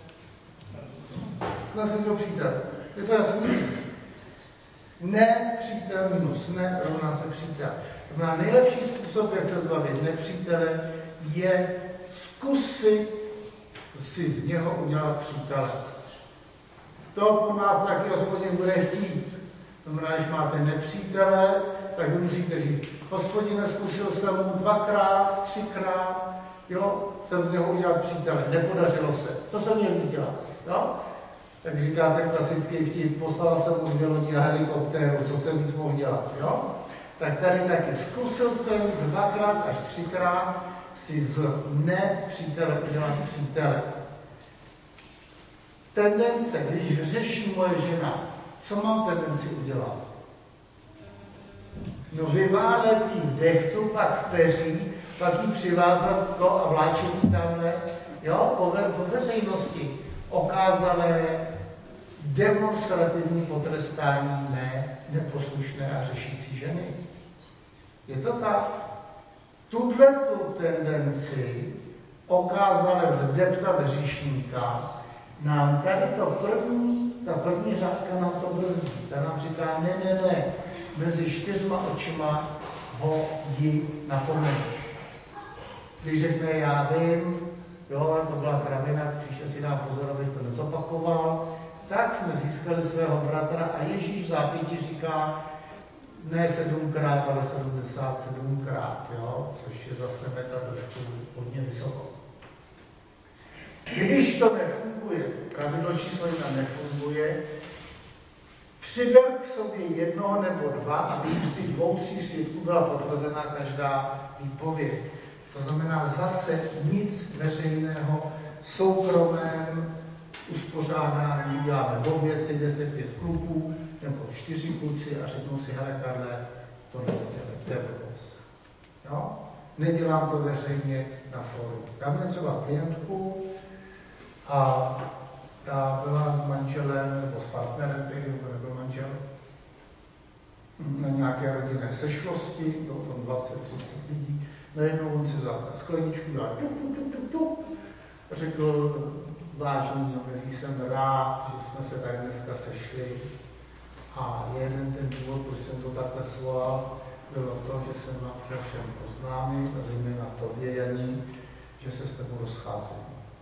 No jsem to přítel. Je to jasný? Ne, přítel minus ne, rovná se přítel. To znamená, nejlepší způsob, jak se zbavit nepřítele, je zkusit si z něho udělat přítele. To po nás taky Hospodin bude chtít. To znamená, když máte nepřítele, tak vy musíte říct, Hospodine, zkusil jsem mu 2krát, 3krát, jo, jsem z něho udělat přítele, nepodařilo se. Co jsem měl dělat? Jo? Tak říkáte klasický vtip, poslal jsem mu 2 lodi a helikoptéru, co jsem víc mohl dělat, jo? Tak tady taky zkusil jsem 2krát až 3krát si z nepřítele udělat přítele. tendence, když řeší moje žena, co mám tendenci udělat? No vyválet jí v dechtu, pak v peří, pak jí přivázat to a vláčet jí tamhle, jo, po veřejnosti okázalé demonstrativní potrestání neposlušné a řešící ženy. Je to tak? Tuhletu tendenci okázale zdeptat hříšníka nám tady ta první řádka nám to brzdí. Ta nám říká, ne, mezi 4 očima ji napomeneš. Když řekne, já vím, jo, to byla kravina, příště si dám pozor, abych to nezopakoval, tak jsme získali svého bratra a Ježíš v zápěti říká, ne 7krát, ale 77krát, jo, což je zase meta trošku hodně vysoko. Když to nefunguje, pravidlo číslo 1 nefunguje, přiber k sobě 1 nebo 2, aby z těch 2 svědků byla potvrzená každá výpověď. To znamená zase nic veřejného, soukromém uspořádání, děláme v obě, sejde se 5 kluků, nebo 4 kluci a řeknou si, hele Karle, to nedělej, to je blbost. Jo? Nedělám to veřejně na fóru. Já měl třeba klientku a ta byla s manželem, nebo s partnerem, tehdy to nebyl manžel, na nějaké rodinné sešlosti, bylo tam 20-30 lidí. Najednou on si vzal skleničku, dal tuk, řekl, vážný, milý, jsem rád, že jsme se tak dneska sešli. A jeden ten důvod, proč jsem to takhle svolal, bylo to, že jsem vám chtěl všem oznámit, a zejména tobě, Janí, že se s tebou rozcházím.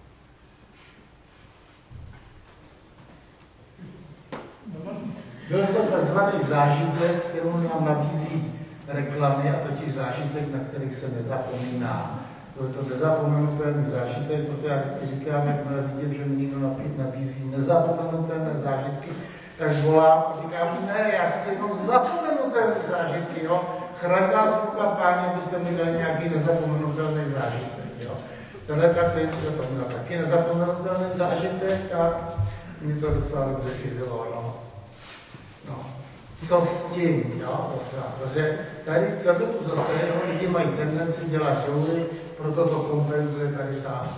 Byl to takzvaný zážitek, kterou nám nabízí reklamy, a totiž zážitek, na který se nezapomíná. Byl to nezapomenutelný zážitek, protože já vždycky říkám, jakmile vidím, že mi někdo nabízí nezapomenutelné zážitky, tak volám a říkám, ne, já chci jenom zapomenutelné zážitky, jo. Chraň vás ruka, páni, abyste mi dali nějaký nezapomenutelný zážitek, jo. Tenhle tak to měla taky nezapomenutelný zážitek a mě to docela dobře živilo, no. Co s tím, jo, protože tady tu zase lidi mají tendenci dělat žoury, proto to kompenzuje tady ta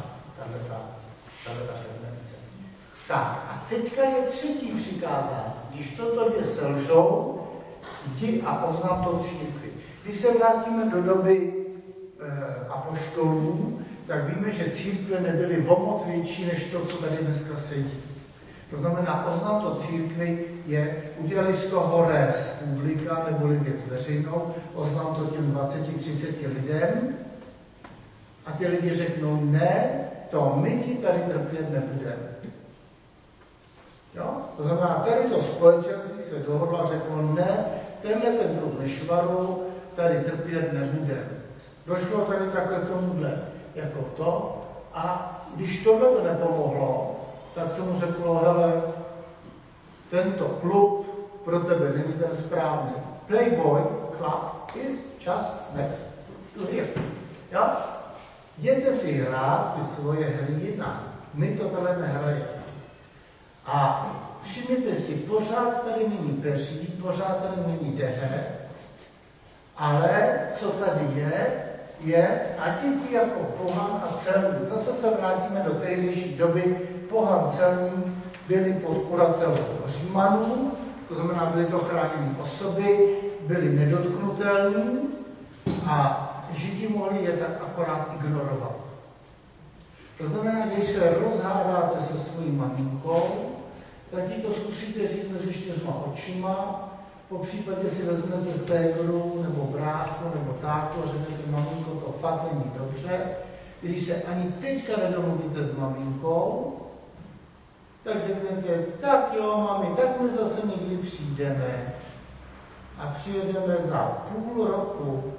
tendence. Tak, a teďka je 3. přikázání. Když toto 2 selžou, jdi a oznam to církvi. Když se vrátíme do doby apoštolů, tak víme, že církve nebyly o moc větší než to, co tady dneska sedí. To znamená, oznam to církvi je, udělali z toho res publika, neboli věc veřejnou, oznam to těm 20-30 lidem a ty lidi řeknou, ne, to my ti tady trpět nebudeme. Jo? To znamená, tady to společenství se dohodlo a řeklo, ne, tenhle ten druh nešvaru tady trpět nebudeme. Došlo tady takhle k tomuhle jako to a když tohle to nepomohlo, tak se mu řeklo, hele, tento klub pro tebe není ten správný. Playboy club is just next to here. Jo? Jděte si hrát ty svoje hry jinak. My to tady nehrajeme. A všimněte si, pořád tady není peří, pořád tady není dehe, ale co tady je, ať je ti jako pohan a celník. Zase se vrátíme do tehdejší doby. Pohan celník byli pod kuratelou Římanů, to znamená, byly to chráněné osoby, byly nedotknutelní a Židi mohli je tak akorát ignorovat. To znamená, když se rozhádáte se svojí maminkou, tak jí to zkusíte říct mezi 4 očima, po případě si vezmete ségru, nebo bráchu, nebo tátu a řeknete, maminko, to fakt není dobře. Když se ani teďka nedomluvíte s maminkou, tak řeknete, tak jo, mami, tak my zase někdy přijdeme a přijedeme za půl roku.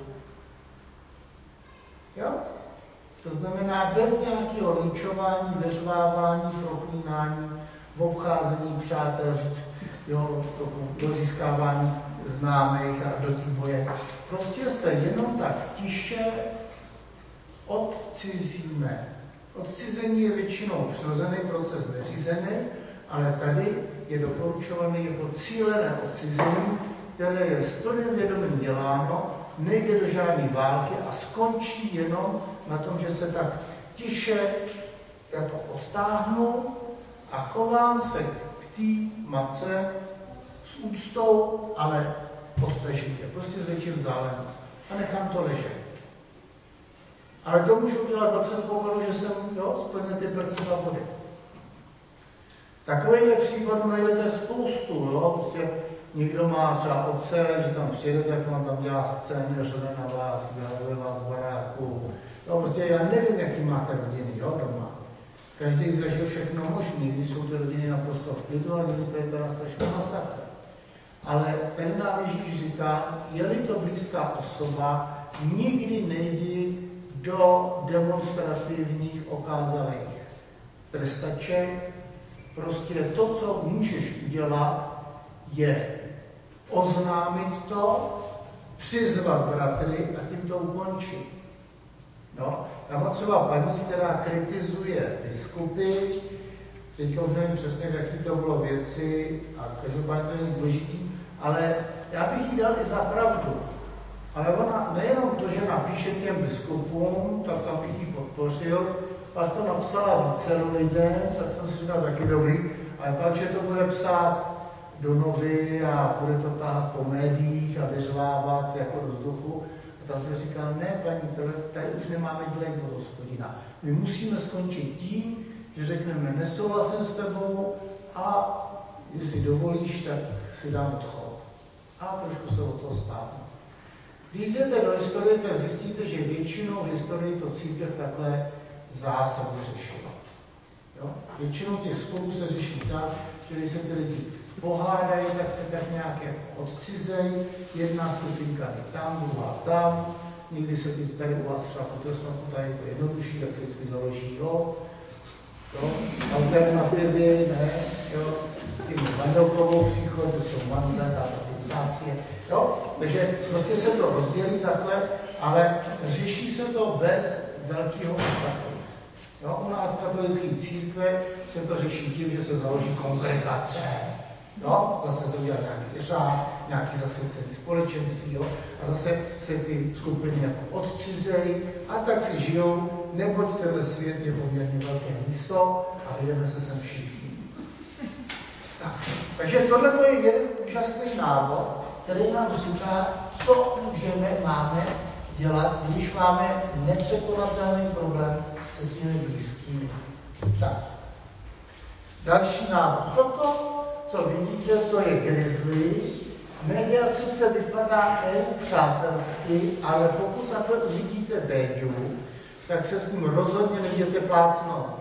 Jo? To znamená bez nějakého linčování, veřvávání, proklínání, obcházení přátel, do získávání známých a do té boje. Prostě se jenom tak tiše odcizíme. Odcizení je většinou přirozený proces neřízený Ale tady je doporučované jako cílené odcizení, které je s plným vědomím děláno, nejde do žádné války a skončí jenom na tom, že se tak tiše jako odtáhnu a chovám se k té matce s úctou, ale odtažitě, prostě s větším vzdálenost a nechám to ležet. Ale to můžu udělat za předpokladu, že jsem splnil ty první 2 body. Takovýchhle případů najdete spoustu, prostě někdo má třeba otce, že tam přijede, tak on tam dělá scény, řve na vás, vyhazuje vás z baráku. Prostě já nevím, jaký máte rodiny, doma. Každý zažil všechno možné, když jsou ty rodiny naprosto v klidu, a někdy to je teda strašný masakr. Ale ten nám Ježíš říká, je-li to blízká osoba, nikdy nejdi do demonstrativních okázalých trestaček. Prostě to, co můžeš udělat, je oznámit to, přizvat bratry a tím to ukončit. Já mám třeba paní, která kritizuje biskupy, teďka už nevím přesně, v jaký to bylo věci, a každopádně to není důležitý, ale já bych jí dal i za pravdu. Ale ona nejenom to, že napíše těm biskupům, tak tam bych jí podpořil, pak to napsala více lidem, tak jsem si říkal taky dobrý, ale pak, že to bude psát do novin a bude to táhat po médiích a vyřvávat jako do vzduchu. A tam jsem říkal, ne paní, tady už nemáme dělat od Hospodina. My musíme skončit tím, že řekneme, nesouhlasím s tebou a jestli dovolíš, tak si dám odchod. A trošku se od toho stáhnu. Když jdete do historie, tak zjistíte, že většinou v historii to církev takhle zásadně řešila. Většinou těch sporů se řeší tak, že když se ty lidi pohádají, tak se tak nějak jako odcizejí, jedna skupinka je tam, druhá tam, někdy se tady u vás třeba po Tesmaku, tady je to jednodušší, tak se vždycky založí, alternativy, ne, tím mandelkovou příchod, to jsou mandle, táto pistácie, takže prostě se to rozdělí takhle, ale řeší se to bez velkého masakru. U nás v katolické církve se to řeší tím, že se založí kongregace, zase se udělá nějaký řád, nějaký zasvěcený společenství, a zase se ty skupiny jako odcizejí a tak si žijou, neboť tenhle svět je poměrně velké místo a vyjdeme se sem všichni. Takže tohle je jeden úžasný návod, který nám říká, co máme dělat, když máme nepřekonatelný problém se svými blízkými. Tak. Další návod. Toto, co vidíte, to je grizzly. Média sice vypadá přátelsky, ale pokud takhle uvidíte béďu, tak se s ním rozhodně nejděte plácnout.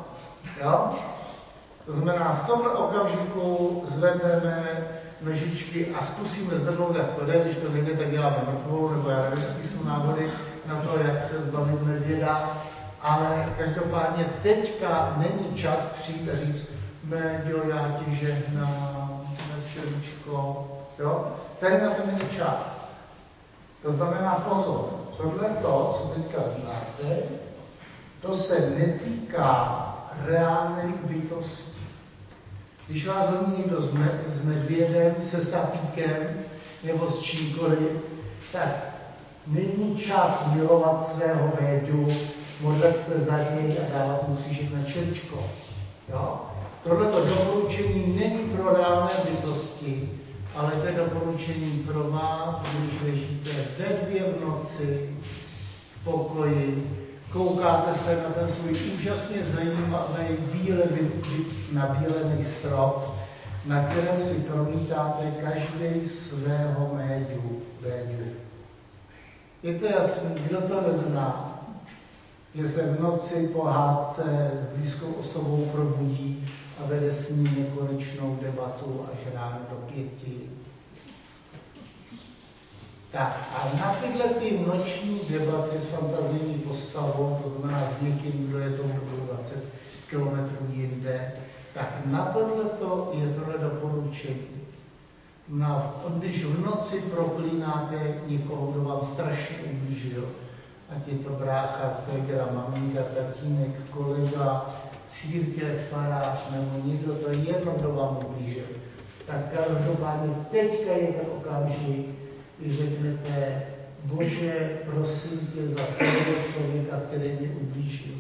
To znamená, v tomhle okamžiku zvedneme nožičky a zkusíme zdrhnout, jak to jde, když to nejde, tak děláme mrtvou, nebo já nevím, jaký jsou návody na to, jak se zbavit medvěda, ale každopádně teďka není čas přijít a říct, Méďo, já ti žehnám, Čeličko, tady na to není čas. To znamená pozor, tohle to, co teďka znáte, to se netýká reálných bytostí. Když vás hodí někdo s medvědem, se sapíkem nebo s čímkoliv, tak není čas milovat svého Méďu, modlit se za něj a dávat mu křížek na čeličko. Tohleto doporučení není pro reálné bytosti, ale to je doporučení pro vás, když ležíte ve 2 v noci v pokoji, koukáte se na ten svůj úžasně zajímavý nabílený strop, na kterém si promítáte každý svého Méďu. Je to jasný, kdo to nezná, že se v noci po hádce s blízkou osobou probudí a vede s ní nekonečnou debatu až ráno do 5. Tak a na tyhle ty noční debaty s fantazijní postavou, to znamená s někým, kdo je tomu 20 kilometrů jinde, tak na tohleto je tohle doporučení. Když v noci proklínáte někoho, kdo vám strašně ublížil, ať je to brácha, ségra, maminka, tatínek, kolega, církev, farář nebo někdo, to je jedno, kdo vám ublížil. Tak každopádně teďka je ten okamžik, kdy řeknete, Bože, prosím tě za toho člověka, který mě ublížil.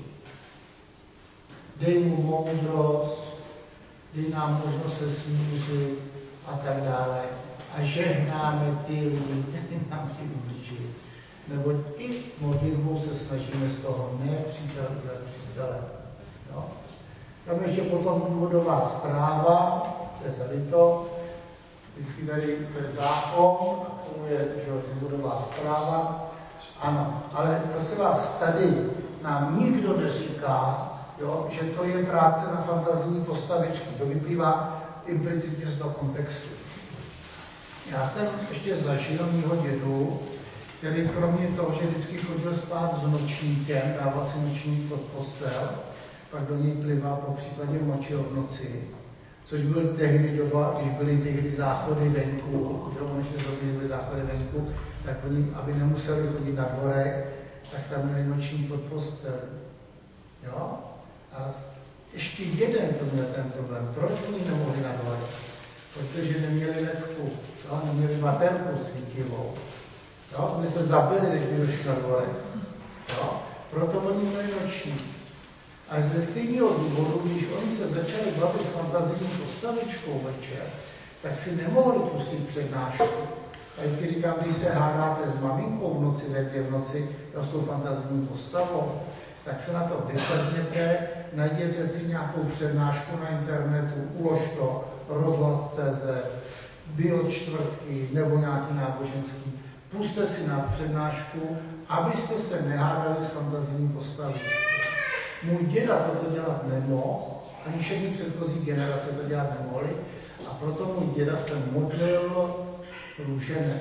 Dej mu moudrost, dej nám možnost se smířit a tak dále. A žehnáme ty lidi, kteří nám ti ublížili. Nebo i modlitbou se snažíme z toho nepřítel udělat přítelem. No. Tam ještě potom důvodová zpráva, to je tady to, vždycky tady to je zákon, a k tomu je důvodová zpráva. Ano, ale prosím vás, tady nám nikdo neříká, jo, že to je práce na fantazijní postavičky. To vyplývá implicitně z toho kontextu. Já jsem ještě zažil mýho dědu, který kromě toho, že vždycky chodil spát s nočníkem, dával si nočník pod postel, pak do něj plival, po případě močil v noci, což byl tehdy doba, když byly tehdy záchody venku, že oni ještě byly záchody venku, tak oni, aby nemuseli chodit na dvorek, tak tam měli nočník pod postel. Jo? A ještě jeden to měl ten problém. Proč oni nemohli na dvorek? Protože neměli ledku, jo? Neměli baterku svítivou. Jo? My se zabili, než by došli na dvorek. Jo? Proto oni měli nočník. A ze stejného důvodu, když oni se začali bavit s fantazijní postavičkou večer, tak si nemohli pustit přednášku. A vždycky říkám, když se hádáte s maminkou v noci, ve 2 v noci, s tou fantazijní postavou, tak se na to vyprdněte, najděte si nějakou přednášku na internetu, ulož to, rozhlas.cz, biočtvrtky nebo nějaký náboženský. Puste si na přednášku, abyste se nehádali s fantazijní postavičkou. Můj děda toto dělat nemohl, ani všechny předchozí generace to dělat nemohli, a proto můj děda se modlil růženec.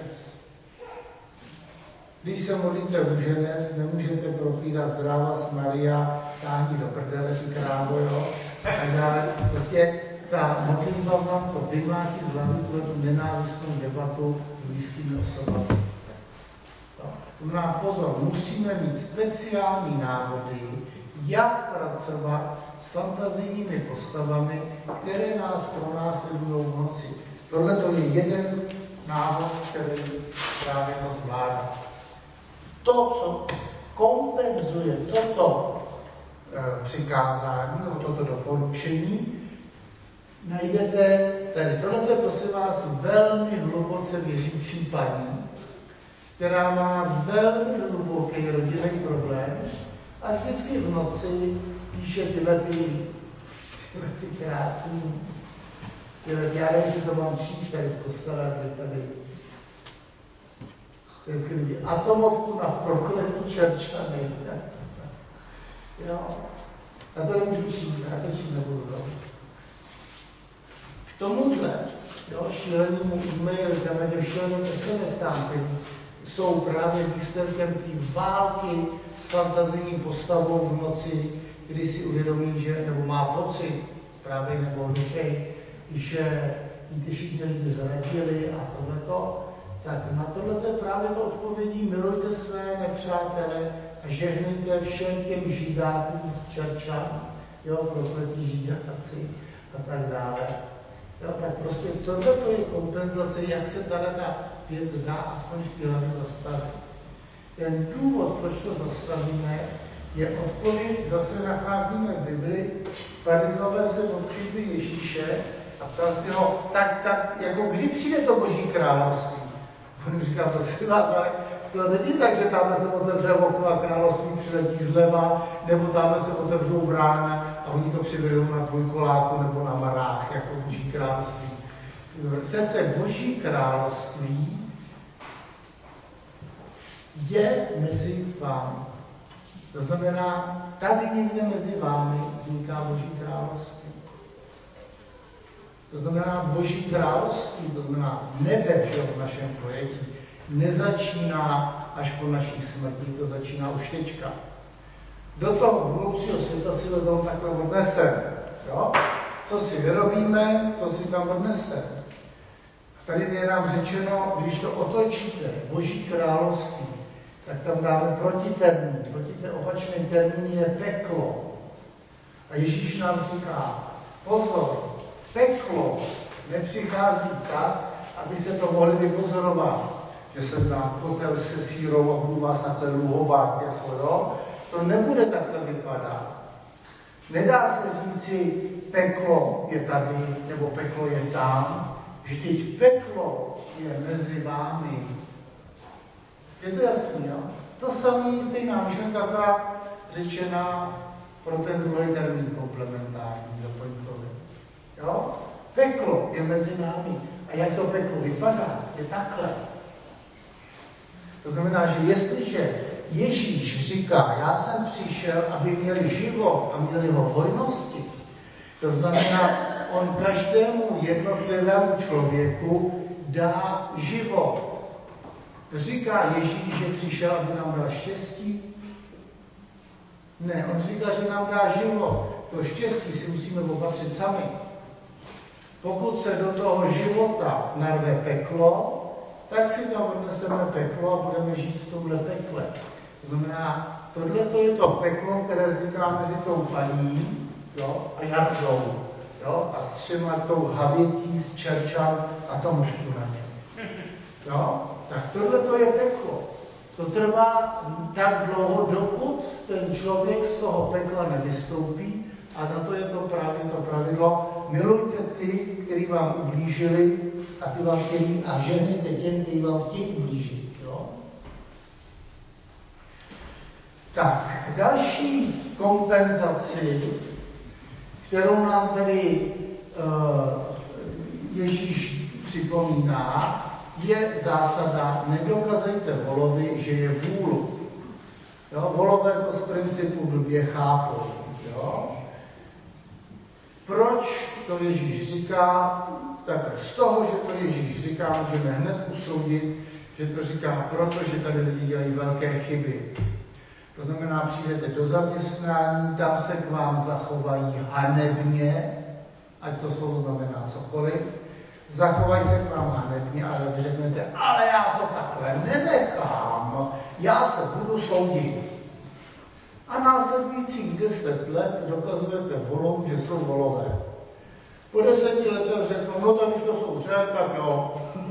Když se modlíte růženec, nemůžete propírat zdravás Maria, táhni do prdele, ty krávo, jo, a tak dále. Prostě ta modlitba vám to vymlátí z hlavy tu nenávistnou debatu s blízkými osobami. To znamená, pozor, musíme mít speciální návody, jak pracovat s fantazijními postavami, které nás pronásledují v noci. Tohle to je jeden návod, který právě to zvládá. To, co kompenzuje toto přikázání, nebo toto doporučení, najdete tady. Tohle je, prosím vás, velmi hluboce věřící paní, která má velmi hluboký rodinný problém a vždycky v noci píše tyhle krásný, já nevím, že to mám číst tady v kostele, tady se skrývá atomovku na prokletí Čerčany. Jo. Na to nemůžu číst, na to číst nebudu. No. K tomuhle, jo, šílenému e-mailu, těm šíleným SMS-tám, který jsou právě výsledkem té války s fantazijní postavou v noci, kdy si uvědomí, že, nebo má pocit, právě nebo duchej, že ty všichni lidi zradili a tohleto, tak na tohleto je právě to odpovědí, milujte své nepřátele a žehnejte všem těm židákům z Čerčan, jo, prokletí židáci a tak dále. Jo, tak prostě tohleto je kompenzace, jak se ta věc dá aspoň v té hlavě zastavit. Ten důvod, proč to zastavíme, je odpověď, zase nacházíme v Bibli. Farizové se odkryli Ježíše a ptal si ho, tak, jako kdy přijde to Boží království? On říká, prosím vás, ale to není tak, že tamhle se otevře okno a království přiletí zleva, nebo tamhle se otevřou brány a oni to přivedou na dvojkoláku nebo na marách, jako Boží království. Přece Boží království je mezi vámi. To znamená, tady někde mezi vámi vzniká Boží království. To znamená, Boží království, to znamená nebe, že v našem pojetí, nezačíná až po naší smrti, to začíná už teďka. Do toho budoucího světa si to tam takhle odneseme. Jo? Co si vyrobíme, to si tam odneseme. Tady je nám řečeno, když to otočíte, Boží království, tak tam dáme protitermín. Proti té opačné termín je peklo. A Ježíš nám říká, pozor, peklo nepřichází tak, aby se to mohli vypozorovat, že jsem dám kotel se sírou a budu vás takhle luhovat, jako jo. To nebude takhle vypadat. Nedá se říci, peklo je tady, nebo peklo je tam. Vždyť peklo je mezi vámi. Je to jasný, jo? To samé stejná myšlenka, akorát řečená pro ten druhý termín komplementární, doplňkový. Jo? Peklo je mezi námi. A jak to peklo vypadá? Je takhle. To znamená, že jestliže Ježíš říká, já jsem přišel, aby měli život a měli ho v hojnosti, to znamená, on každému jednotlivému člověku dá život. Říká Ježíš, že přišel, aby nám dal štěstí? Ne, on říká, že nám dá život. To štěstí si musíme opatřit sami. Pokud se do toho života narve peklo, tak si tam odneseme peklo a budeme žít v tomhle pekle. To znamená, tohle je to peklo, které vzniká mezi tou paní, jo, a Jardou, jo, a s všema tou havětí, s čerčan a tomu mostu na něm. Jo? Tak tohle je peklo. To trvá tak dlouho, dokud ten člověk z toho pekla nevystoupí, a na to je to právě to pravidlo. Milujte ty, kteří vám ublížili, a žehnejte těm, kteří vám chtějí ublížit. Jo? Tak, další kompenzaci, kterou nám tedy Ježíš připomíná, je zásada nedokazejte volovi, že je vůl. Jo? Volové to z principu blbě chápou. Jo? Proč to Ježíš říká? Tak z toho, že to Ježíš říká, můžeme hned usoudit, že to říká proto, že tady lidi dělají velké chyby. To znamená, přijdete do zaměstnání, tam se k vám zachovají hanebně, ať to slovo znamená cokoliv, zachovají se k vám hanebně, ale vy řeknete, ale já to takhle nenechám, já se budu soudit. A následujících 10 let dokazujete volům, že jsou volové. Po 10 letech řeknou, no tak už to jsou řek, tak jo.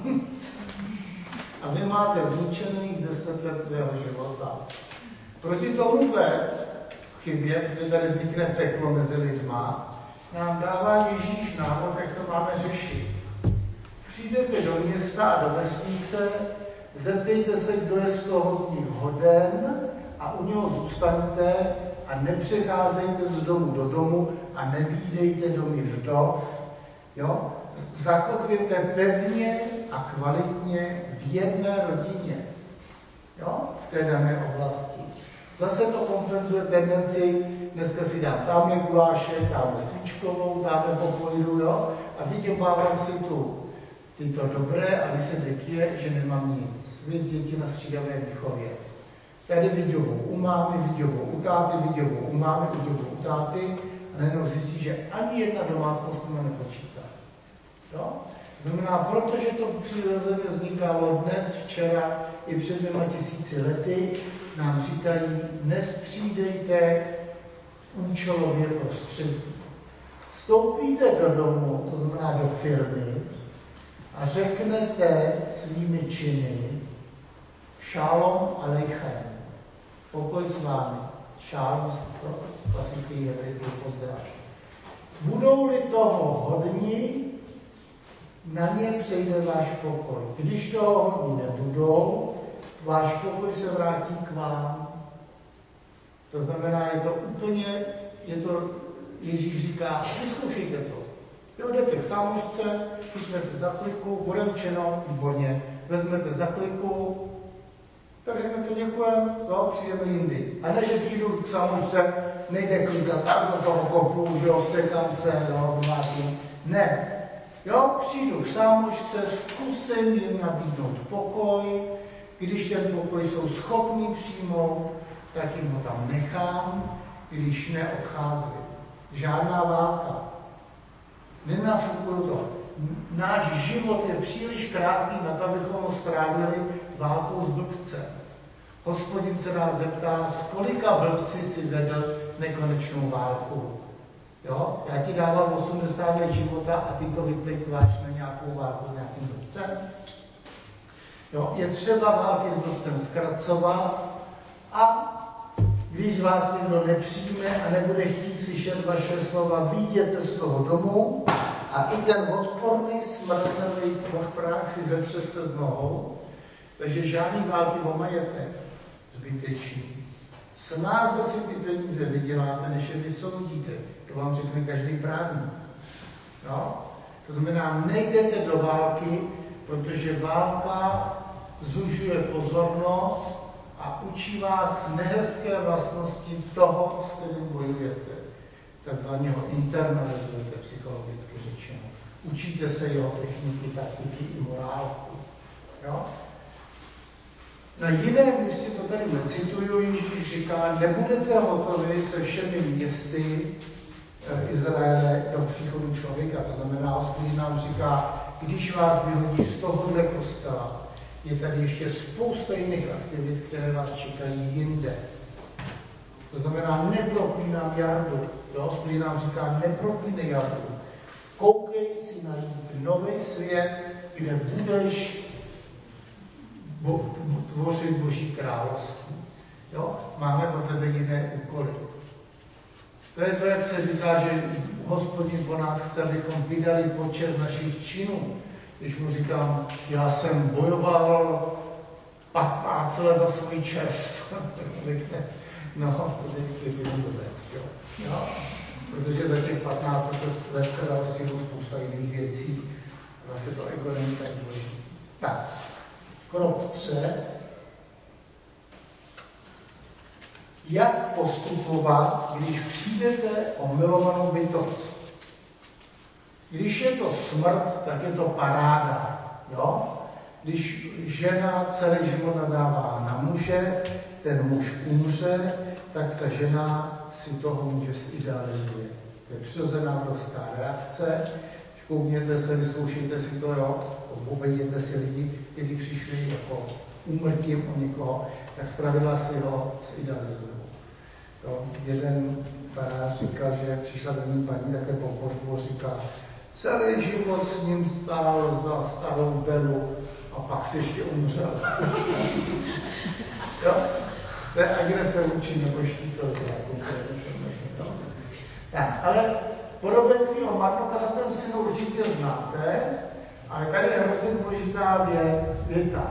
A vy máte zničených 10 let svého života. Proti tomuhle chybě, protože tady vznikne peklo mezi lidma, nám dává Ježíš návod, jak to máme řešit. Přijdete do města a do vesnice, zeptejte se, kdo je z toho z nich hoden a u něho zůstaňte a nepřecházejte z domu do domu a nevídejte domy v dov. Jo? Zakotvěte pevně a kvalitně v jedné rodině, jo? V té dané oblasti. Zase to kompenzuje tendenci, dneska si dám tamhle gulášek, tamhle svíčkovou, tamhle popojidu, jo? A vyděbávám si tu tyto dobré a výsledek je, že nemám nic. Vy z děti na střídavé výchově. Tady vyděbou u mámy, vyděbou u táty, vyděbou u mámy, vyděbou u táty a najednou zjistí, že ani jedna domácnost tomu nepočítá. Jo? Znamená, protože to přirozeně vznikalo dnes, včera i před 2000 lety, nám říkají, nestřídejte účelově prostředí. Vstoupíte do domu, to znamená do firmy, a řeknete svými činy šálom aleichem, pokoj s vámi, šálom, klasický hebrejský pozdrav. Budou-li toho hodni, na ně přejde váš pokoj. Když toho hodni nebudou, váš pokoj se vrátí k vám. To znamená, Ježíš říká, vyzkoušejte to. Jo, jdete k sámošce, chytnete za kliku, podemčeno, výborně, vezmete za kliku, tak řeknete děkujem, jo, přijdeme jindy. A ne, že přijdu k sámošce, nejde klikat, tak do toho kopu, že jo, stekám se, jo, domácím. Ne. Jo, přijdu k sámošce, zkusím jim nabídnout pokoj, když ten pokoj jsou schopni přijmout, tak jim ho tam nechám, když ne, odcházím. Žádná válka. Nenafukuju to. Náš život je příliš krátký na to, abychom ho strávili válkou s blbcem. Hospodin se nás zeptá, s kolika blbci si vedl nekonečnou válku. Jo? Já ti dávám 80 let života a ty to vyplejtváš na nějakou válku s nějakým blbcem. Jo? Je třeba války s blbcem zkracovat a když vás někdo nepřijme a nebude chtít slyšet vaše slova, vyjděte z toho domu a i ten odporný smrtelný pošprák si zetřeste z nohou. Takže žádný války o majetek zbytečný. Snáze si ty peníze vyděláte, než je vysoudíte. To vám řekne každý právník. No? To znamená, nejdete do války, protože válka zužuje pozornost a učí vás nehezké vlastnosti toho, s kterým bojujete. Takzvaného internalizujete, psychologicky řečeno. Učíte se jeho techniky, taktiky i morálku. Jo? Na jiném místě, to tady necituju, Ježíš říká, nebudete hotovi se všemi městy Izraele do příchodu člověka. To znamená, Hospodin nám říká, když vás vyhodí z tohohle kostela, je tady ještě spousta jiných aktivit, které vás čekají jinde. To znamená, neproklínám jardu. Hospodin nám říká, neproklínej jardu. Koukej si najít nový svět, kde budeš tvořit Boží království. Jo? Máme pro tebe jiné úkoly. To je to, jak se říká, že Hospodin po nás chce, abychom vydali počest našich činů. Když mu říkám, já jsem bojoval 15 let za svůj čest. Řekne, no, to je díky vůbec, jo? Protože za těch 15 let se dalo stihnout spousta jiných věcí. Zase to ego není tak důležité. Tak, krok 3. Jak postupovat, když přijdete o milovanou bytost? Když je to smrt, tak je to paráda. Jo? Když žena celý život nadává na muže, ten muž umře, tak ta žena si toho muže zidealizuje. To je přirozená vdovská reakce. Koukněte se, vyzkoušejte si to, jo? Obejděte si lidi, kteří přišli jako úmrtím o někoho, tak zpravidla si ho zidealizují. Jeden farář říkal, že přišla za ním paní takhle po pohřbu a říká, celý život s ním stál za starou Belu a pak si ještě umřel. Jo? To je agrese vůči nebožtíkovi. Tak, ale podobenství o marnotratném synu určitě znáte, ale tady je hrozně důležitá věta.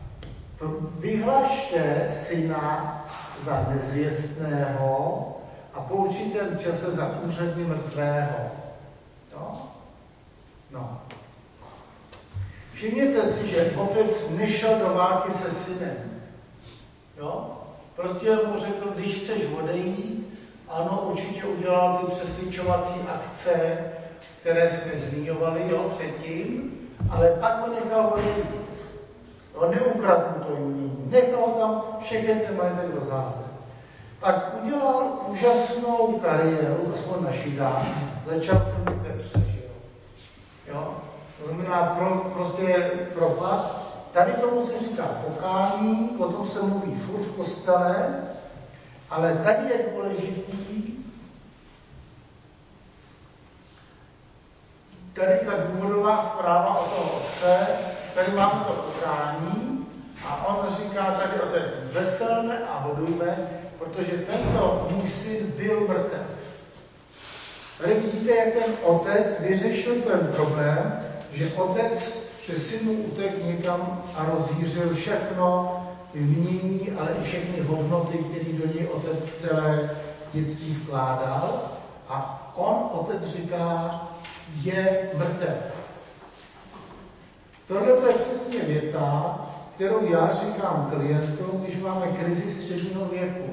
Vyhlašte syna za nezvěstného a po určitém čase za úředně mrtvého. Jo? No. Všimněte si, že otec nešel do války se synem. Jo? Prostě mu řekl, když chceš odejít, ano, určitě udělal ty přesvědčovací akce, které jsme zmiňovali, jo, předtím, ale pak ho nechal odejít. No, neukradl mu to jmění, nechal tam všechny ten majetek rozházet. Tak udělal úžasnou kariéru, aspoň na Židách, začal krmit vepře, jo. To znamená prostě propad. Tady tomu se říká pokání, o tom se mluví furt v kostele, ale tady je důležitý, tady ta důvodová zpráva o toho otce, tady máme to pokání a on říká tady otec, veselme a hodujme, protože tento můj syn byl mrtev. Tady vidíte, jak ten otec vyřešil ten problém, že synu utek někam a rozhýřil všechno jmění, ale i všechny hodnoty, které do něj otec celé dětství vkládal. A otec říká, je mrtev. Tohle je přesně věta, kterou já říkám klientům, když máme krizi středního věku.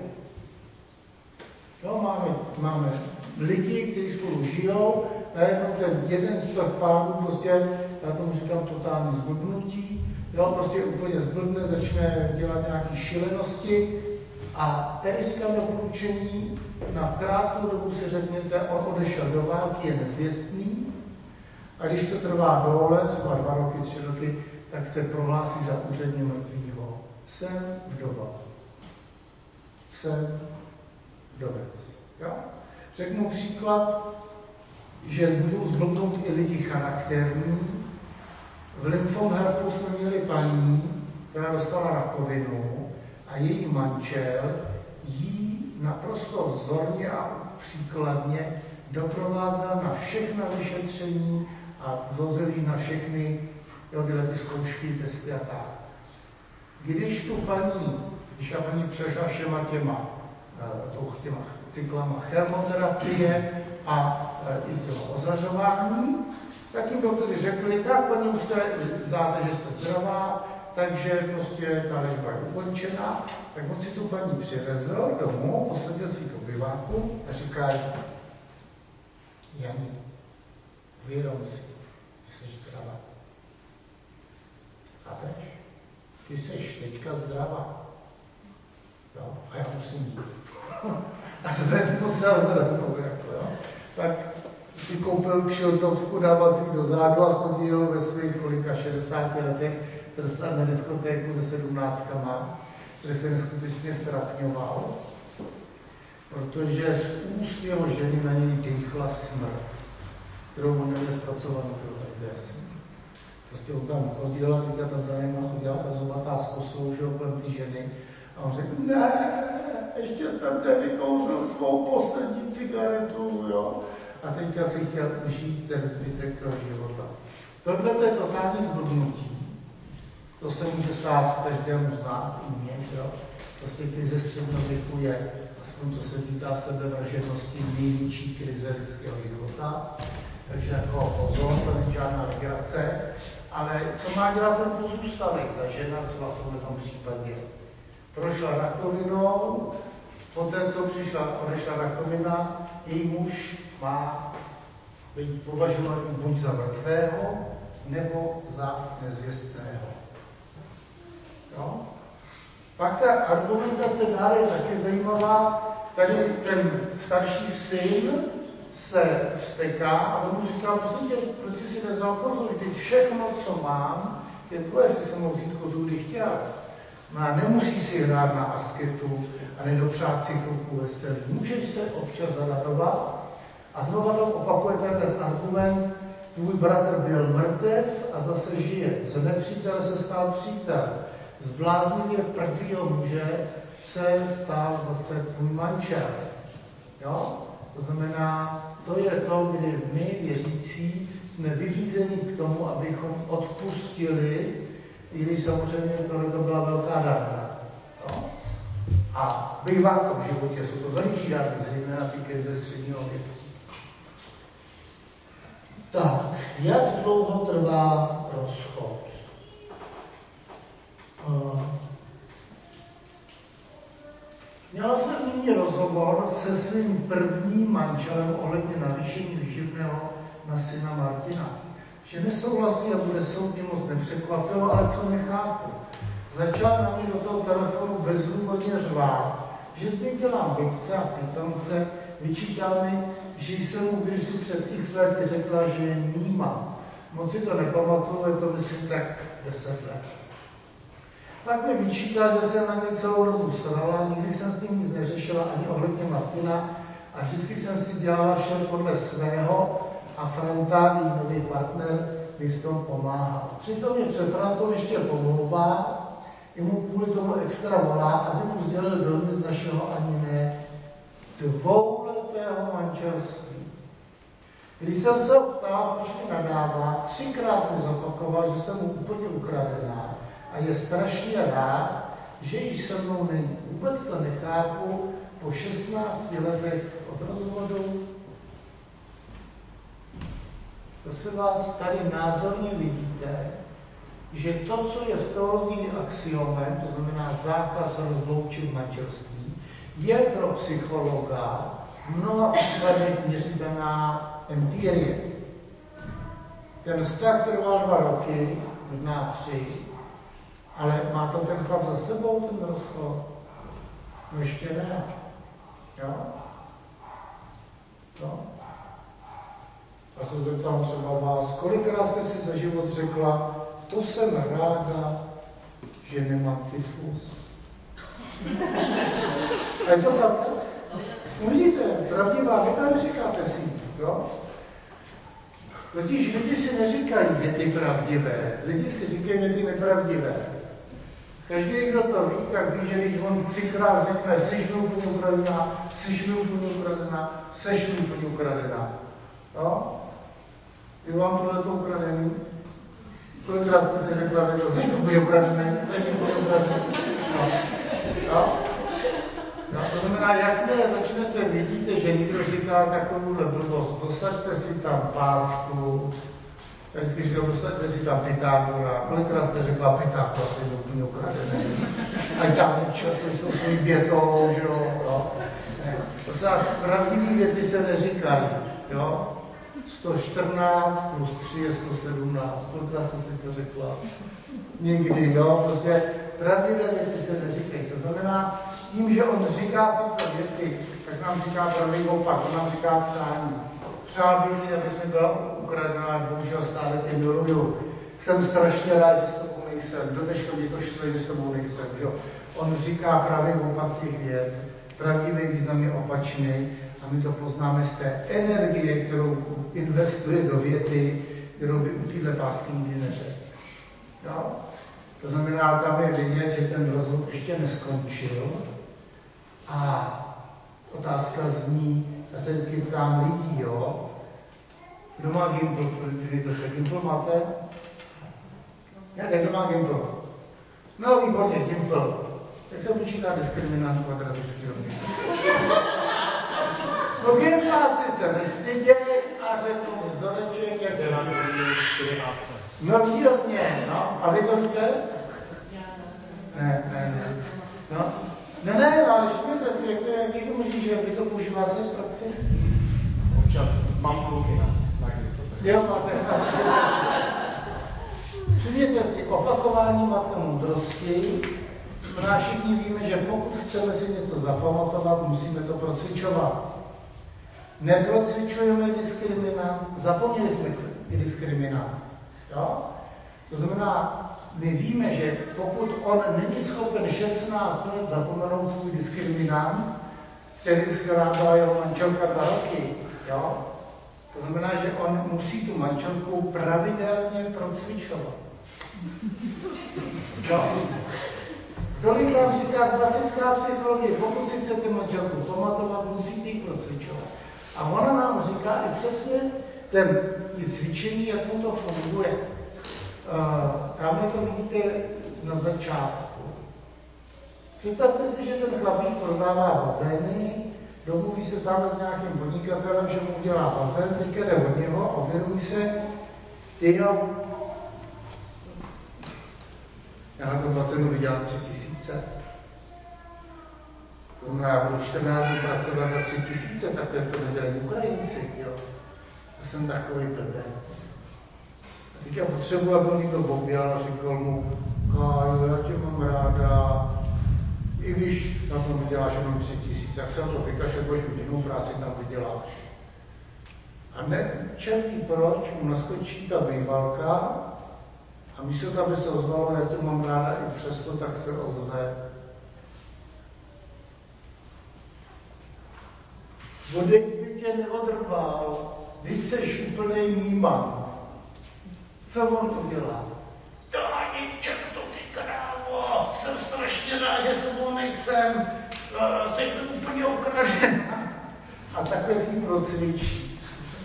Jo, máme lidi, kteří spolu žijou, najednou ten jeden z těch párů prostě, já tomu říkám totální zblbnutí, jo, prostě úplně zblbne, začne dělat nějaké šílenosti a teriská doporučení na krátkou dobu si řekněte, on odešel do války, je nezvěstný a když to trvá dole, třeba 2 roky, 3 roky, tak se prohlásí za úředně mrtvýho. Jsem vdova. Jsem vdovec. Jo? Řeknu příklad, že můžou zblbnout i lidi charakterní. V Lymphomherpu jsme měli paní, která dostala rakovinu a její manžel jí naprosto vzorně a příkladně doprovázel na všechna vyšetření a vozil jí na všechny tyhle ty zkoušky, testy a tak. Když ta paní přešla všema těma cyklama chemoterapie a i toho ozařování, tak jim doktoři řekli, tak paní už zdáte, že jste zdravá, takže prostě ta léčba je ukončená, tak on si tu paní přivezl domů, posadil si to biváku a říká jí, Jani, uvědom si, že jsi zdravá. Chápeš? Ty jsi teďka zdravá. Jo? A já musím jít. A jsem musel zdravnout, jako, jo? Tak si koupil kšiltovku, dával si do zádu a chodil ve svých 60 letech trstat na diskotéku se 17, kde se neskutečně strapňoval, protože z úst jeho ženy na něj dýchla smrt, kterou on neměl zpracovanou krv. Prostě on tam chodil a teďka tam za ním chodila ta zubatá s kosou, že kolem ty ženy. A on řekl, ne, ještě jsem nevykouřil svou poslední cigaretu, jo. A teďka si chtěl užít ten zbytek toho života. Tohle to je totální zblbnutí. To se může stát každému z nás, i mě, že jo. Prostě krize středověku je, aspoň co se týká sebevražednosti, největší krize lidského života. Takže jako pozor, to není žádná legrace. Ale co má dělat ten pozůstalý? Ta žena třeba v tomto případě prošla rakovinou, poté, co odešla rakovina, její muž má být považovaný buď za mrtvého, nebo za nezvěstného. Jo? Pak ta argumentace dále je taky zajímavá. Tady ten starší syn se vzteká a on mu říká, proč jsi si nevzal kozu, vždyť všechno, co mám, je tvoje, si se mohl vzít kozu, kdy chtěl. No a nemusí si hrát na asketu a nedopřát si chvilku veselí. Můžeš se občas zaradovat a znova tam opakuje ten argument, tvůj bratr byl mrtev a zase žije. Z nepřítele se stal přítel. Z bláznivě prvního muže se stal zase tvůj manžel. Jo? To znamená, to je to, kdy my, věřící, jsme vybízeni k tomu, abychom odpustili, i když samozřejmě tohle byla velká dárna. Jo? A bývá to v životě, jsou to veliký dárny, zejména ty krize středního věku. Tak, jak dlouho trvá rozchod? Měla jsem nyní rozhovor se svým prvním manželem ohledně navýšení výživného na syna Martina. Že nesouhlasí a bude soudně moc nepřekvapilo, ale co nechápu. Začal na mě do toho telefonu bezdůvodně řvát, že zde dělám blbce a pitance, vyčítá mi, že jsem mu kdysi před x lety řekla, že je níma. Moc si to nepamatuju, je to myslím tak 10 let. Pak mi vyčítá, že jsem na něj celou dobu srala, nikdy jsem s ním nic neřešila ani ohledně Martina a vždycky jsem si dělala vše podle svého a Franta, její nový partner, mi v tom pomáhal. Přitom mě před Frantou ještě pomlouvá, i mu kvůli tomu extra volá, aby mu sdělil velmi z našeho ani ne 2letého manželství. Když jsem se ptala, proč mi nadává, 3krát mi zopakoval, že jsem mu úplně ukradená a je strašně rád, že již se mnou není. Vůbec to nechápu po 16 letech od rozvodu. Prosím vás, tady názorně vidíte, že to, co je v teologii axiomem, to znamená zákaz rozloučit manželství, je pro psychologa v mnoha příkladech měřitelná empirie. Ten vztah trval 2 roky, možná 3, ale má to ten chlap za sebou, ten rozchod? No ještě ne. Jo? Jo? A se zeptám třeba vás, kolikrát jste si za život řekla, to jsem ráda, že nemám tyfus. A je to pravda? No vidíte, pravdivá věta, neříkáte si, jo? Totiž lidi si neříkají věty pravdivé, lidi si říkají věty nepravdivé. Každý, kdo to ví, tak ví, že když on 3krát řekne, seš mi úplně ukradená, seš mi úplně ukradená, seš mi úplně ukradená. Jo? Je vám tohleto ukradený? Kolikrát jste si řekla, že to seš mi úplně ukradený, seš mi úplně ukradený. Jo? No, to znamená, jakmile začnete, vidíte, že někdo říká takovouhle blbost, posaďte si tam pásku, já vždycky říkám, posaďte si tam Pythagora, kolikrát jste řekla Pythagora, jste úplně ukradený, ať tam nečertuj s tou svou větou, že jo. To se nás pravdivý věty se neříkají, jo. 114 plus 3 je 117, kolikrát jste si to řekla? Nikdy, jo, prostě pravdivé věty se neříkají. To znamená, tím, že on říká tyto věty, tak nám říká pravý opak, on nám říká přání. Přál bych si, abys mi byla ukradená, bohužel stále tě miluju. Jsem strašně rád, že s tebou nejsem, do dneška mě to štve, že s tebou nejsem. Že? On říká pravý opak těch vět, pravdivý význam je opačný a my to poznáme z té energie, kterou investuje do věty, kterou by u téhle pásky nikdy neřekl. Jo? To znamená, tam je vidět, že ten rozhovor ještě neskončil a otázka zní, já se vždycky ptám lidí, jo, kdo má Gimpl, podívejte se, Gimpl máte? Kdo má Gimpl? No, výborně, Gimpl. Jak se počítá diskriminant kvadratický rovnice? No, Gimpláci se nestyděj a řeknu mi vzoreček, jak se nám no, výborně, no, a vy to víte? Ne. No. Ne, ale všimněte si, jak je to možný, že vy to používáte v praxi? Občas mám kluky na Gimpl. Jo, máte. Všimněte si, opakování matka moudrosti. Všichni víme, že pokud chceme si něco zapamatovat, musíme to procvičovat. Neprocvičujeme diskriminant, zapomněli jsme diskriminant. Jo? To znamená, my víme, že pokud on není schopen 16 let zapomenout svůj diskriminant, který byla jeho manželka 2 roky, jo? To znamená, že on musí tu manželku pravidelně procvičovat. Jo? Tolik nám říká klasická psychologie, pokud si chcete manželku pamatovat, musíte ji procvičovat. A ona nám říká i přesně ty cvičení, jak mu to funguje. Tamhle to vidíte na začátku. Představte si, že ten chlapík prodává bazény, domluví se tamhle s nějakým podnikatelem, že mu udělá bazén, teďka jde od něho a uvědomí se, já na tom bazénu vydělám 3000. Já budu 14 dní pracovat za 3000, takhle to nedělají Ukrajinci, jo. Já jsem takový blbec. A teďka potřebuji, aby někdo objel a řekl mu, Kájo, já tě mám ráda, i když na tom vyděláš jenom 3000, jak se na to vykašel, bož jinou práci tam vyděláš. A ne, černý proč mu naskočí ta bývalka a místo toho, aby se ozvalo, já tě mám ráda i přesto, tak se ozve. Vodek by tě neodrbal, když seš úplnej níman. Co on udělá? To ani čertu, ty krávo, jsem strašně rád, že s tebou nejsem, jsi úplně ukradená. A takhle si procvičí.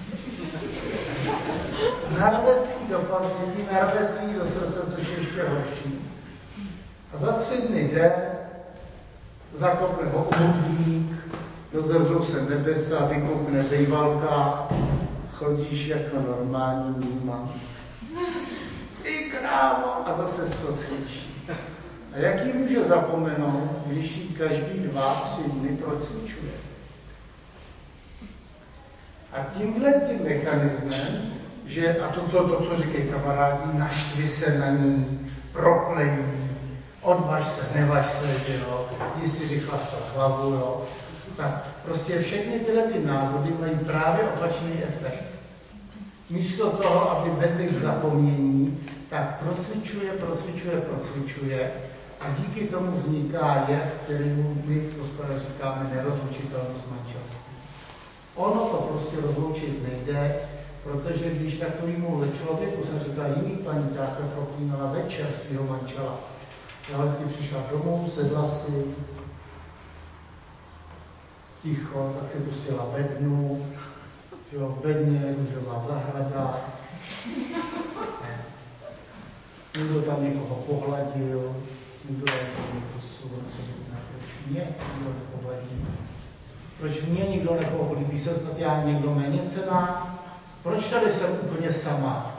Narve si do paměti, narve si do srdce, což je ještě horší. A za 3 dny jde, zakopne ho obudník, rozevřou se nebesa, vykoukne bývalka, chodíš jako normální níman. I krávo, a zase to cvičí. A jak ji může zapomenout, když ji každý 2-3 dny procvičuje? A tím mechanismem, že, a to, co říkají kamarádi, naštvi se na ní, proklejí, odvaž se, nevaž se, že jo, jdi si vychlastat hlavu, jo. Tak prostě všechny tyhle ty návody mají právě opačný efekt. Místo toho, aby vedli k zapomnění, tak procvičuje a díky tomu vzniká jev, kterému my v hospodě říkáme nerozlučitelnost manželství. Ono to prostě rozloučit nejde, Protože když takovýmu člověku se říká jiný paní, která proklínala večer svého manžela, já vždycky přišla domů, sedla si, ticho, tak si pustila bednu, jo, v bedně růžová zahrada, někdo tam někoho pohladil, někdo tam pusu, on se říká, proč mě nikdo nepohladí, proč mě nikdo nepohlíbí, se snad já někdo méně cená, proč tady jsem úplně sama?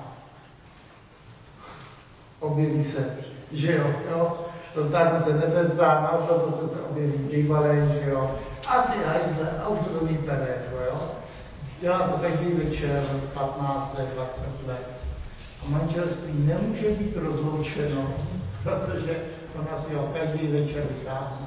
Objeví se, že jo, dostanu se nebesa, naopak se objeví bývalej, že jo, a ty hajzle, a už to do ní pere, jo. Dělá to každý večer, 15 let, 20 let. A manželství nemůže být rozloučeno, protože ona si ho každý večer vytáhne.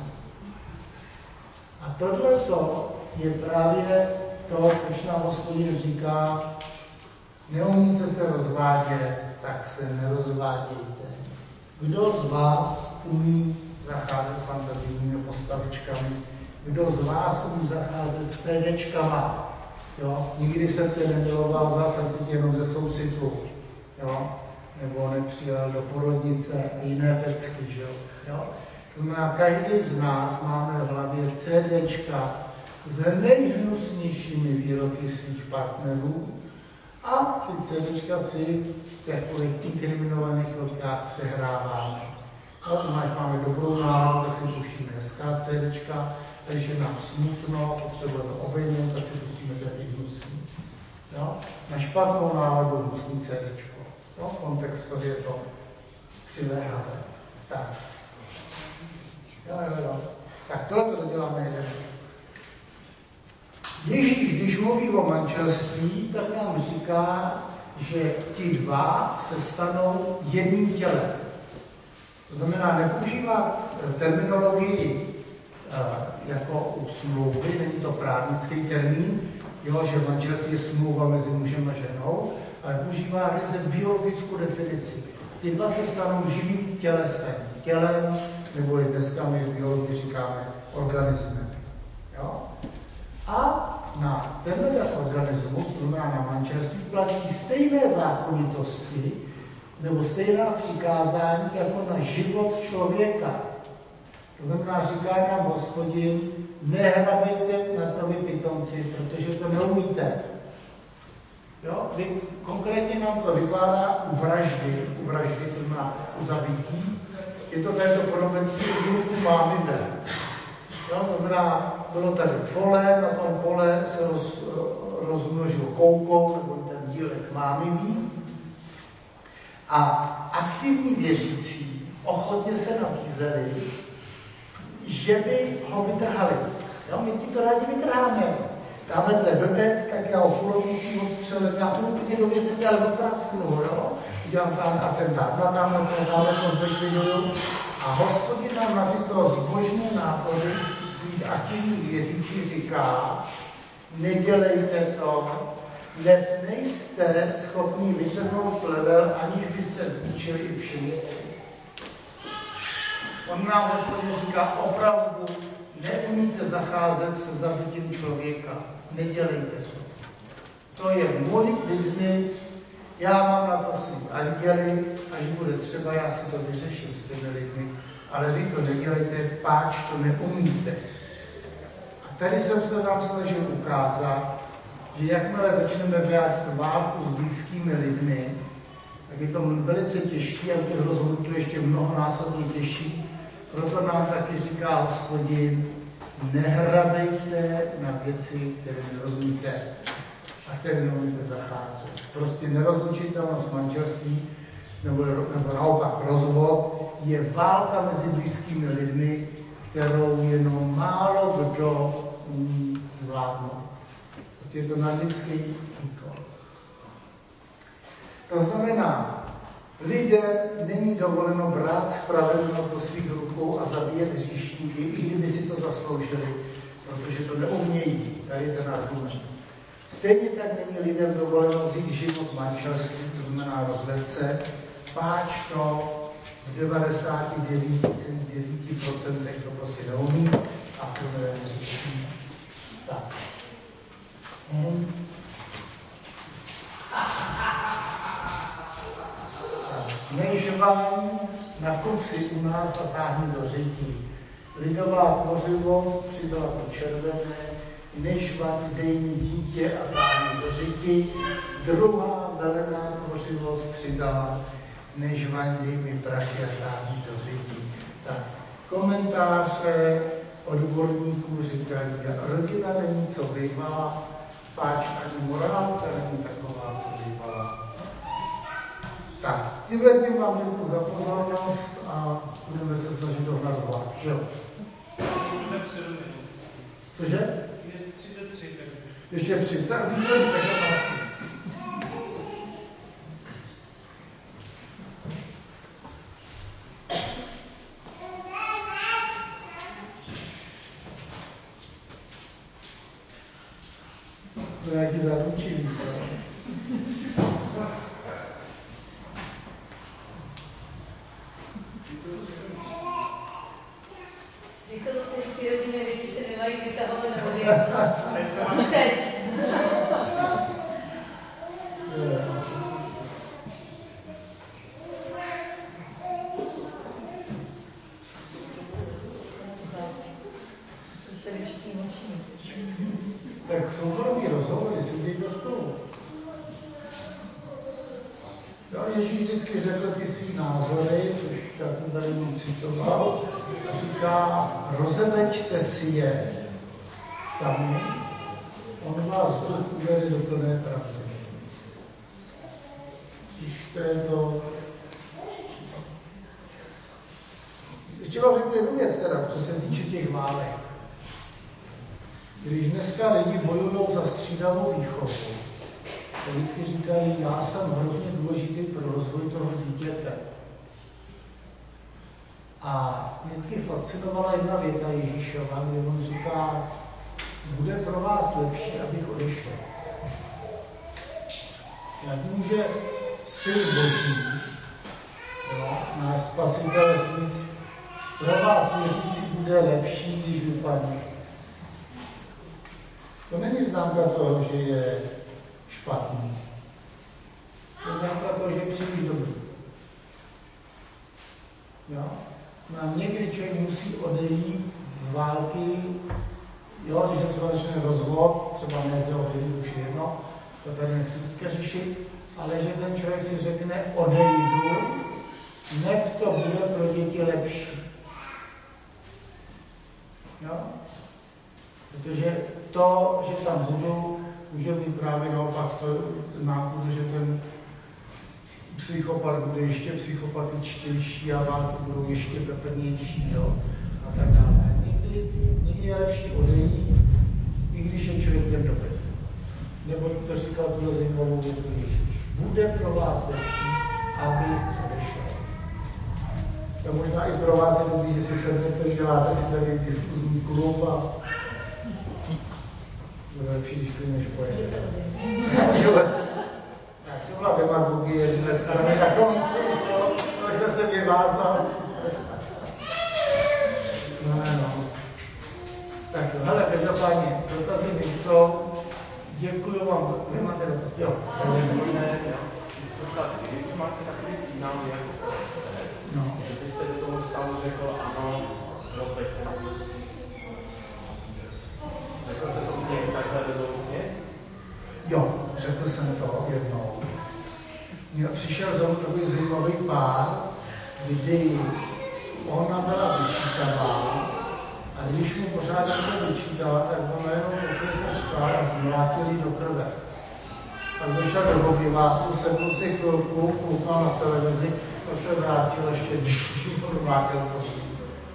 A tohleto je právě to, proč nám Hospodin říká, neumíte se rozvádět, tak se nerozvádějte. Kdo z vás umí zacházet s fantazijními postavičkami? Kdo z vás umí zacházet s CDčkama? Jo? Nikdy jsem tě nemiloval, vzal jsem si tě jenom ze soucitu. Jo? Nebo nepřijel do porodnice a jiné pecky, že jo? To znamená, každý z nás máme v hlavě CDčka s nejhnusnějšími výroky svých partnerů a ty CDčka si v těch inkriminovaných rotkách přehráváme. No, máme dobrou náladu, tak si pustíme hezká CDčka, a když je nám smutno, potřebujeme obejmout, tak si pustíme ty hnusný. Jo? Na špatnou náladu hnusný CDčko. Jo? Kontextově je to přiléhavé. Tak. Jo. Tak tohle to děláme jeden. Ježíš, když mluví o manželství, tak nám říká, že ti dva se stanou jedním tělem. To znamená, nepoužívat terminologii jako u smlouvy, není to právnický termín, jo, že manželství je smlouva mezi mužem a ženou, ale používá ryze biologickou definici. Ty dva se stanou živým tělesem, tělem, nebo i dneska my v biologii říkáme organismem. Jo? A na tenhle organismus, to znamená na manželství, platí stejné zákonitosti nebo stejná přikázání jako na život člověka. To znamená, říká nám Hospodin, nehrabejte na to vy pitomci, protože to neumíte. Jo? Konkrétně nám to vykládá u vraždy, to znamená u zabití. Je to tady to podobenství důlku mámide. To znamená, bylo tady pole, na tom pole se rozmnožil koukou, nebo ten dílek mámivý. A aktivní věřící ochotně se nabízeli, že by ho vytrhali. Jo, my ti to rádi vytrháme. Tamhle to je blbec, tak já ho kulovnicí odstřelím, já úplně do vězení, ale odprasknu, jo. Udělám tam atentát na tamhle to zlikviduju. A Hospodin nám na tyto zbožné nápady svých aktivních věřících říká, nedělejte to, nejste schopni vytrhnout plevel, aniž byste zničili i pšenici. On nám Hospodin říká, opravdu neumíte zacházet se zabitím člověka. Nedělejte to. To je můj biznis, já mám na to svý anděli, až bude třeba, já si to vyřeším s těmi lidmi, ale vy to nedělejte, páč to neumíte. A tady jsem se vám snažil ukázat, že jakmile začneme vést válku s blízkými lidmi, tak je to velice těžké a u těch rozhodů to ještě mnohonásobně těžší. Proto nám taky říká Hospodin, nehrabejte na věci, které nerozumíte a s kterými neumíte zacházet. Prostě nerozlučitelnost manželství nebo naopak rozvod je válka mezi blízkými lidmi, kterou jenom málo kdo umí zvládnout. Prostě je to nadlidský výkon. To znamená, lidem není dovoleno brát spravedlnost do svých rukou a zabíjet hříšníky, i kdyby si to zasloužili, protože to neumějí. Tady je ten argument. Stejně tak není lidem dovoleno vzít život manželství, to znamená rozvést se, páč to v 99,9% to prostě neumí a to neřeší. Tak. Nežvaň na kusy u nás a táhni do řití. Lidová tvořivost přidala to červené, nežvaň dej mi dítě a táhni do řití. Druhá zelená tvořivost přidala, nežvaň dej mi prachy a táhni do řití. Tak, komentáře odborníků říkají, rodina není co bývala, páč ani morálka není taková, co bývala. Tak, tímhle tím vám děkuji za pozornost a budeme se snažit dohnat vlak, že jo? Cože? Ještě 33, takže. Ještě 3, tak výborný, takže pásky. To je nějaký zaručivý, Říkal jste, že ty rodinné věci se nemají vytahovat na vody. Teď. Tak soukromý rozhovory si udějte spolu. Ježíš vždycky řekl ty svý názory, což já jsem tady jenom citoval, a říká, rozebečte si je sami, on vás Bůh uvede do plné pravdy. To je to. Ještě vám řeknu jednu věc teda, co se týče těch válek. Když dneska lidi bojují za střídavou výchovu, tak vždycky říkají, já jsem hrozně důležitý pro rozvoj toho dítěte. A mě vždycky fascinovala jedna věta Ježíšova, kdy on říká, bude pro vás lepší, abych odešel. Jak může Syn Boží, náš Spasitel říct, pro vás věřící bude lepší, když vypadne. To není známka toho, že je špatný. To je známka toho, že je příliš dobrý. Jo? No a někdy člověk musí odejít z války, jo, když je třeba začne rozvod, třeba ne z jeho viny, už jedno, to tady nechci teďka řešit, ale že ten člověk si řekne odejdu, neb to bude pro děti lepší. Jo? Protože to, že tam budu, může mít právě naopak to nákudu, že ten psychopat bude ještě psychopatičtější a války budou ještě peprnější, jo, a tak dále. Někdy je lepší odejít, i když je člověk ten dobrý. Nebo to říkal tuhle zajímavou větu Ježíš. Bude pro vás lepší, aby odešel. To možná i pro vás je dobrý, že si sednete, děláte si tady diskuzní klub a bude lepší, když tu než pojede. Tak, to byla demagogie z mé strany na konci, jo, to jsme se vyvázal. No. Tak jo, hele, každopádně, dotazy nejsou. Děkuju vám, vy máte dotaz, jo. Když máte takový signál jako otce, že byste do toho stavu řekl ano, rozveďte se. Řekl jste to mě takhle rezolutně? Jo, řekl jsem to jednou. Přišel za mnou takový zajímavý pár, kdy ona byla vyčítavá a když mu pořád něco vyčítala, tak on jenom pokud se vstal a zmlátil do krve. Tak vyšel do obyváku, sedl si chvilku, koukal na televizi, pak se vrátil ještě mlátil posud.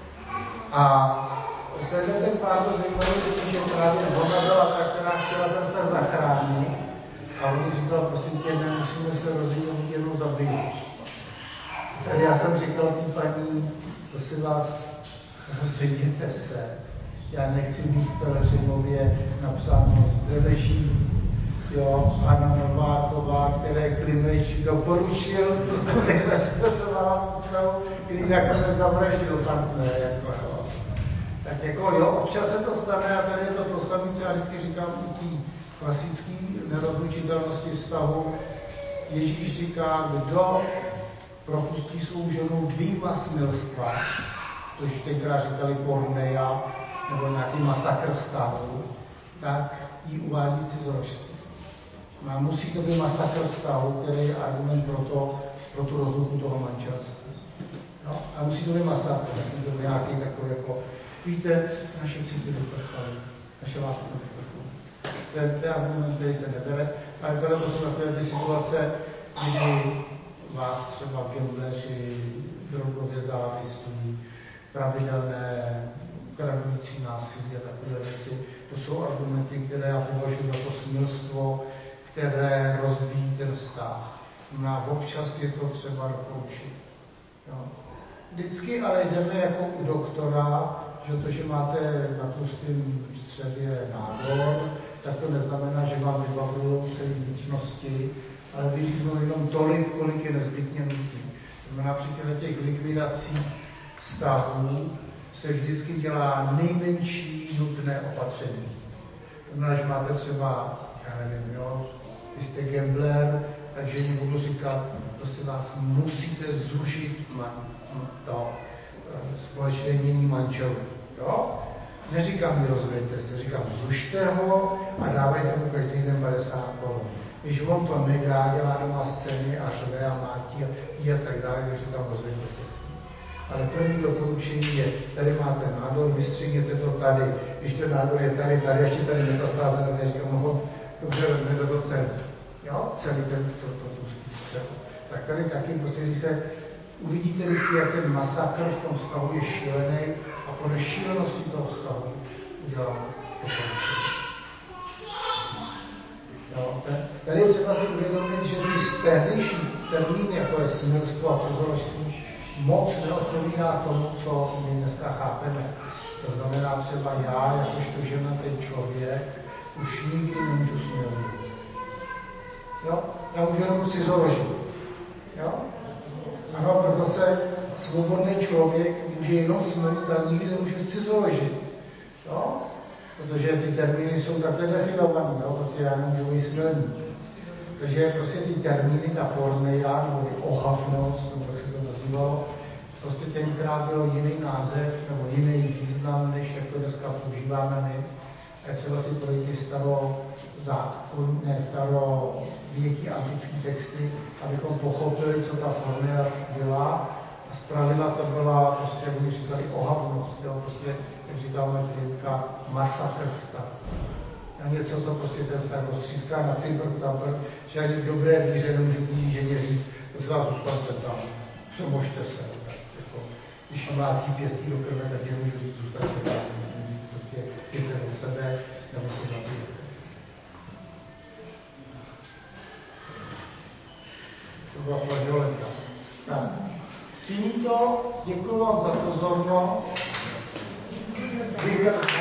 A tenhle ten pár byl zajímavý, že právě ona byla ta, která chtěla ten vztah zachránit a on říkal, prosím tě, nemusíme se rozjít, jenom zabiju. Tady já jsem říkal tý paní, prosím vás, rozejděte se. Já nechci mít v Pelhřimově napsáno zde leží, jo, Anna Nováková, které Klimeš doporučil, aby zastupovala ústavu, kdy nakonec zavraždil partnera, jako jo. Tak jako jo, občas se to stane a tady je to samé, co já vždycky říkám u té klasické nerozlučitelnosti vztahu. Ježíš říká, kdo propustí svou ženu vyjma smilstva, což tenkrát říkali porneia, nebo nějaký masakr vztahu, tak ji uvádí v cizoložství. No musí to být masakr vztahu, který je argument pro tu rozluku toho manželství. No, a musí to být masakr, nesmí to být nějaký takový jako, víte, naše city vyprchaly, naše lásky vyprchaly. To je argument, který se nebere, ale tohle to jsou takové ty situace, kdy vás třeba gambleři, drogově závislí, pravidelné kradující násilí a takové věci. To jsou argumenty, které já považuji za to smilstvo, které rozbíjí ten vztah. No občas je to třeba doporučit. Jo. Vždycky ale jdeme jako u doktora, že to, že máte na tlustém střevě nádor, tak to neznamená, že vám vybavují celé vnitřnosti, ale vyříznou jenom tolik, kolik je nezbytně nutné. Znamená, při těch likvidacích vztahů se vždycky dělá nejmenší nutné opatření. Znamená, že máte třeba, já nevím, jo, vy jste gambler, takže jim budu říkat, prosím vás, musíte zužit to společné mění manželů. Jo? Neříkám, rozvěďte se, říkám, zužte ho a dávajte mu každý den 50 korun. Když on to nedá, dělá doma scény a řve a mátí a tak dále, tak říkám, rozvěďte se s tím. Ale první doporučení je, tady máte nádor, vystřihněte to tady, když ten nádor je tady, ještě tady metastáze, tak říkám, no dobře, vezměte to celý. Jo, celý tu střechu. Tak tady taky, prostě, když se uvidíte vždycky, jak ten masakr v tom vztahu je šílený a po nešílenosti toho vztahu udělám doporučení. Tady je třeba si uvědomit, že ty tehdejší termíny, jako je smilstvo a cizoložství, moc neodpovídá tomu, co my dneska chápeme. To znamená třeba já, jakožto žena, ten člověk, už nikdy nemůžu smilovat. Jo? Já můžu jenom cizoložit. Jo? Ano, tak zase svobodný člověk může jenom smilovat, ale nikdy nemůže cizoložit. Jo? Protože ty termíny jsou takhle definované, jo? Prostě já nemůžu být smilný. Takže prostě ty termíny, ta porneia, nebo ohavnost, nebo jak se to nazývalo, prostě tenkrát byl jiný název, nebo jiný význam, než jak to dneska používáme my. A třeba si projít starověký antický texty, abychom pochopili, co ta porneia byla. A zpravidla to byla, prostě, jak oni říkali, ohavnost, jo? Prostě, jak říkala moje klientka, masakr vztah. A něco, co prostě ten vztah roztříská na cibr, že ani v dobré víře nemůžu být ženě říct, to se vás zůstaňte tam, přemožte se. Tak, jako, když mlátí pěstí do krve, tak nemůžu říct, zůstaňte tam, musím říct, prostě jděte od sebe, nebo se zabijete. To byla flažolenka. Tak. Tímto děkuji vám za pozornost.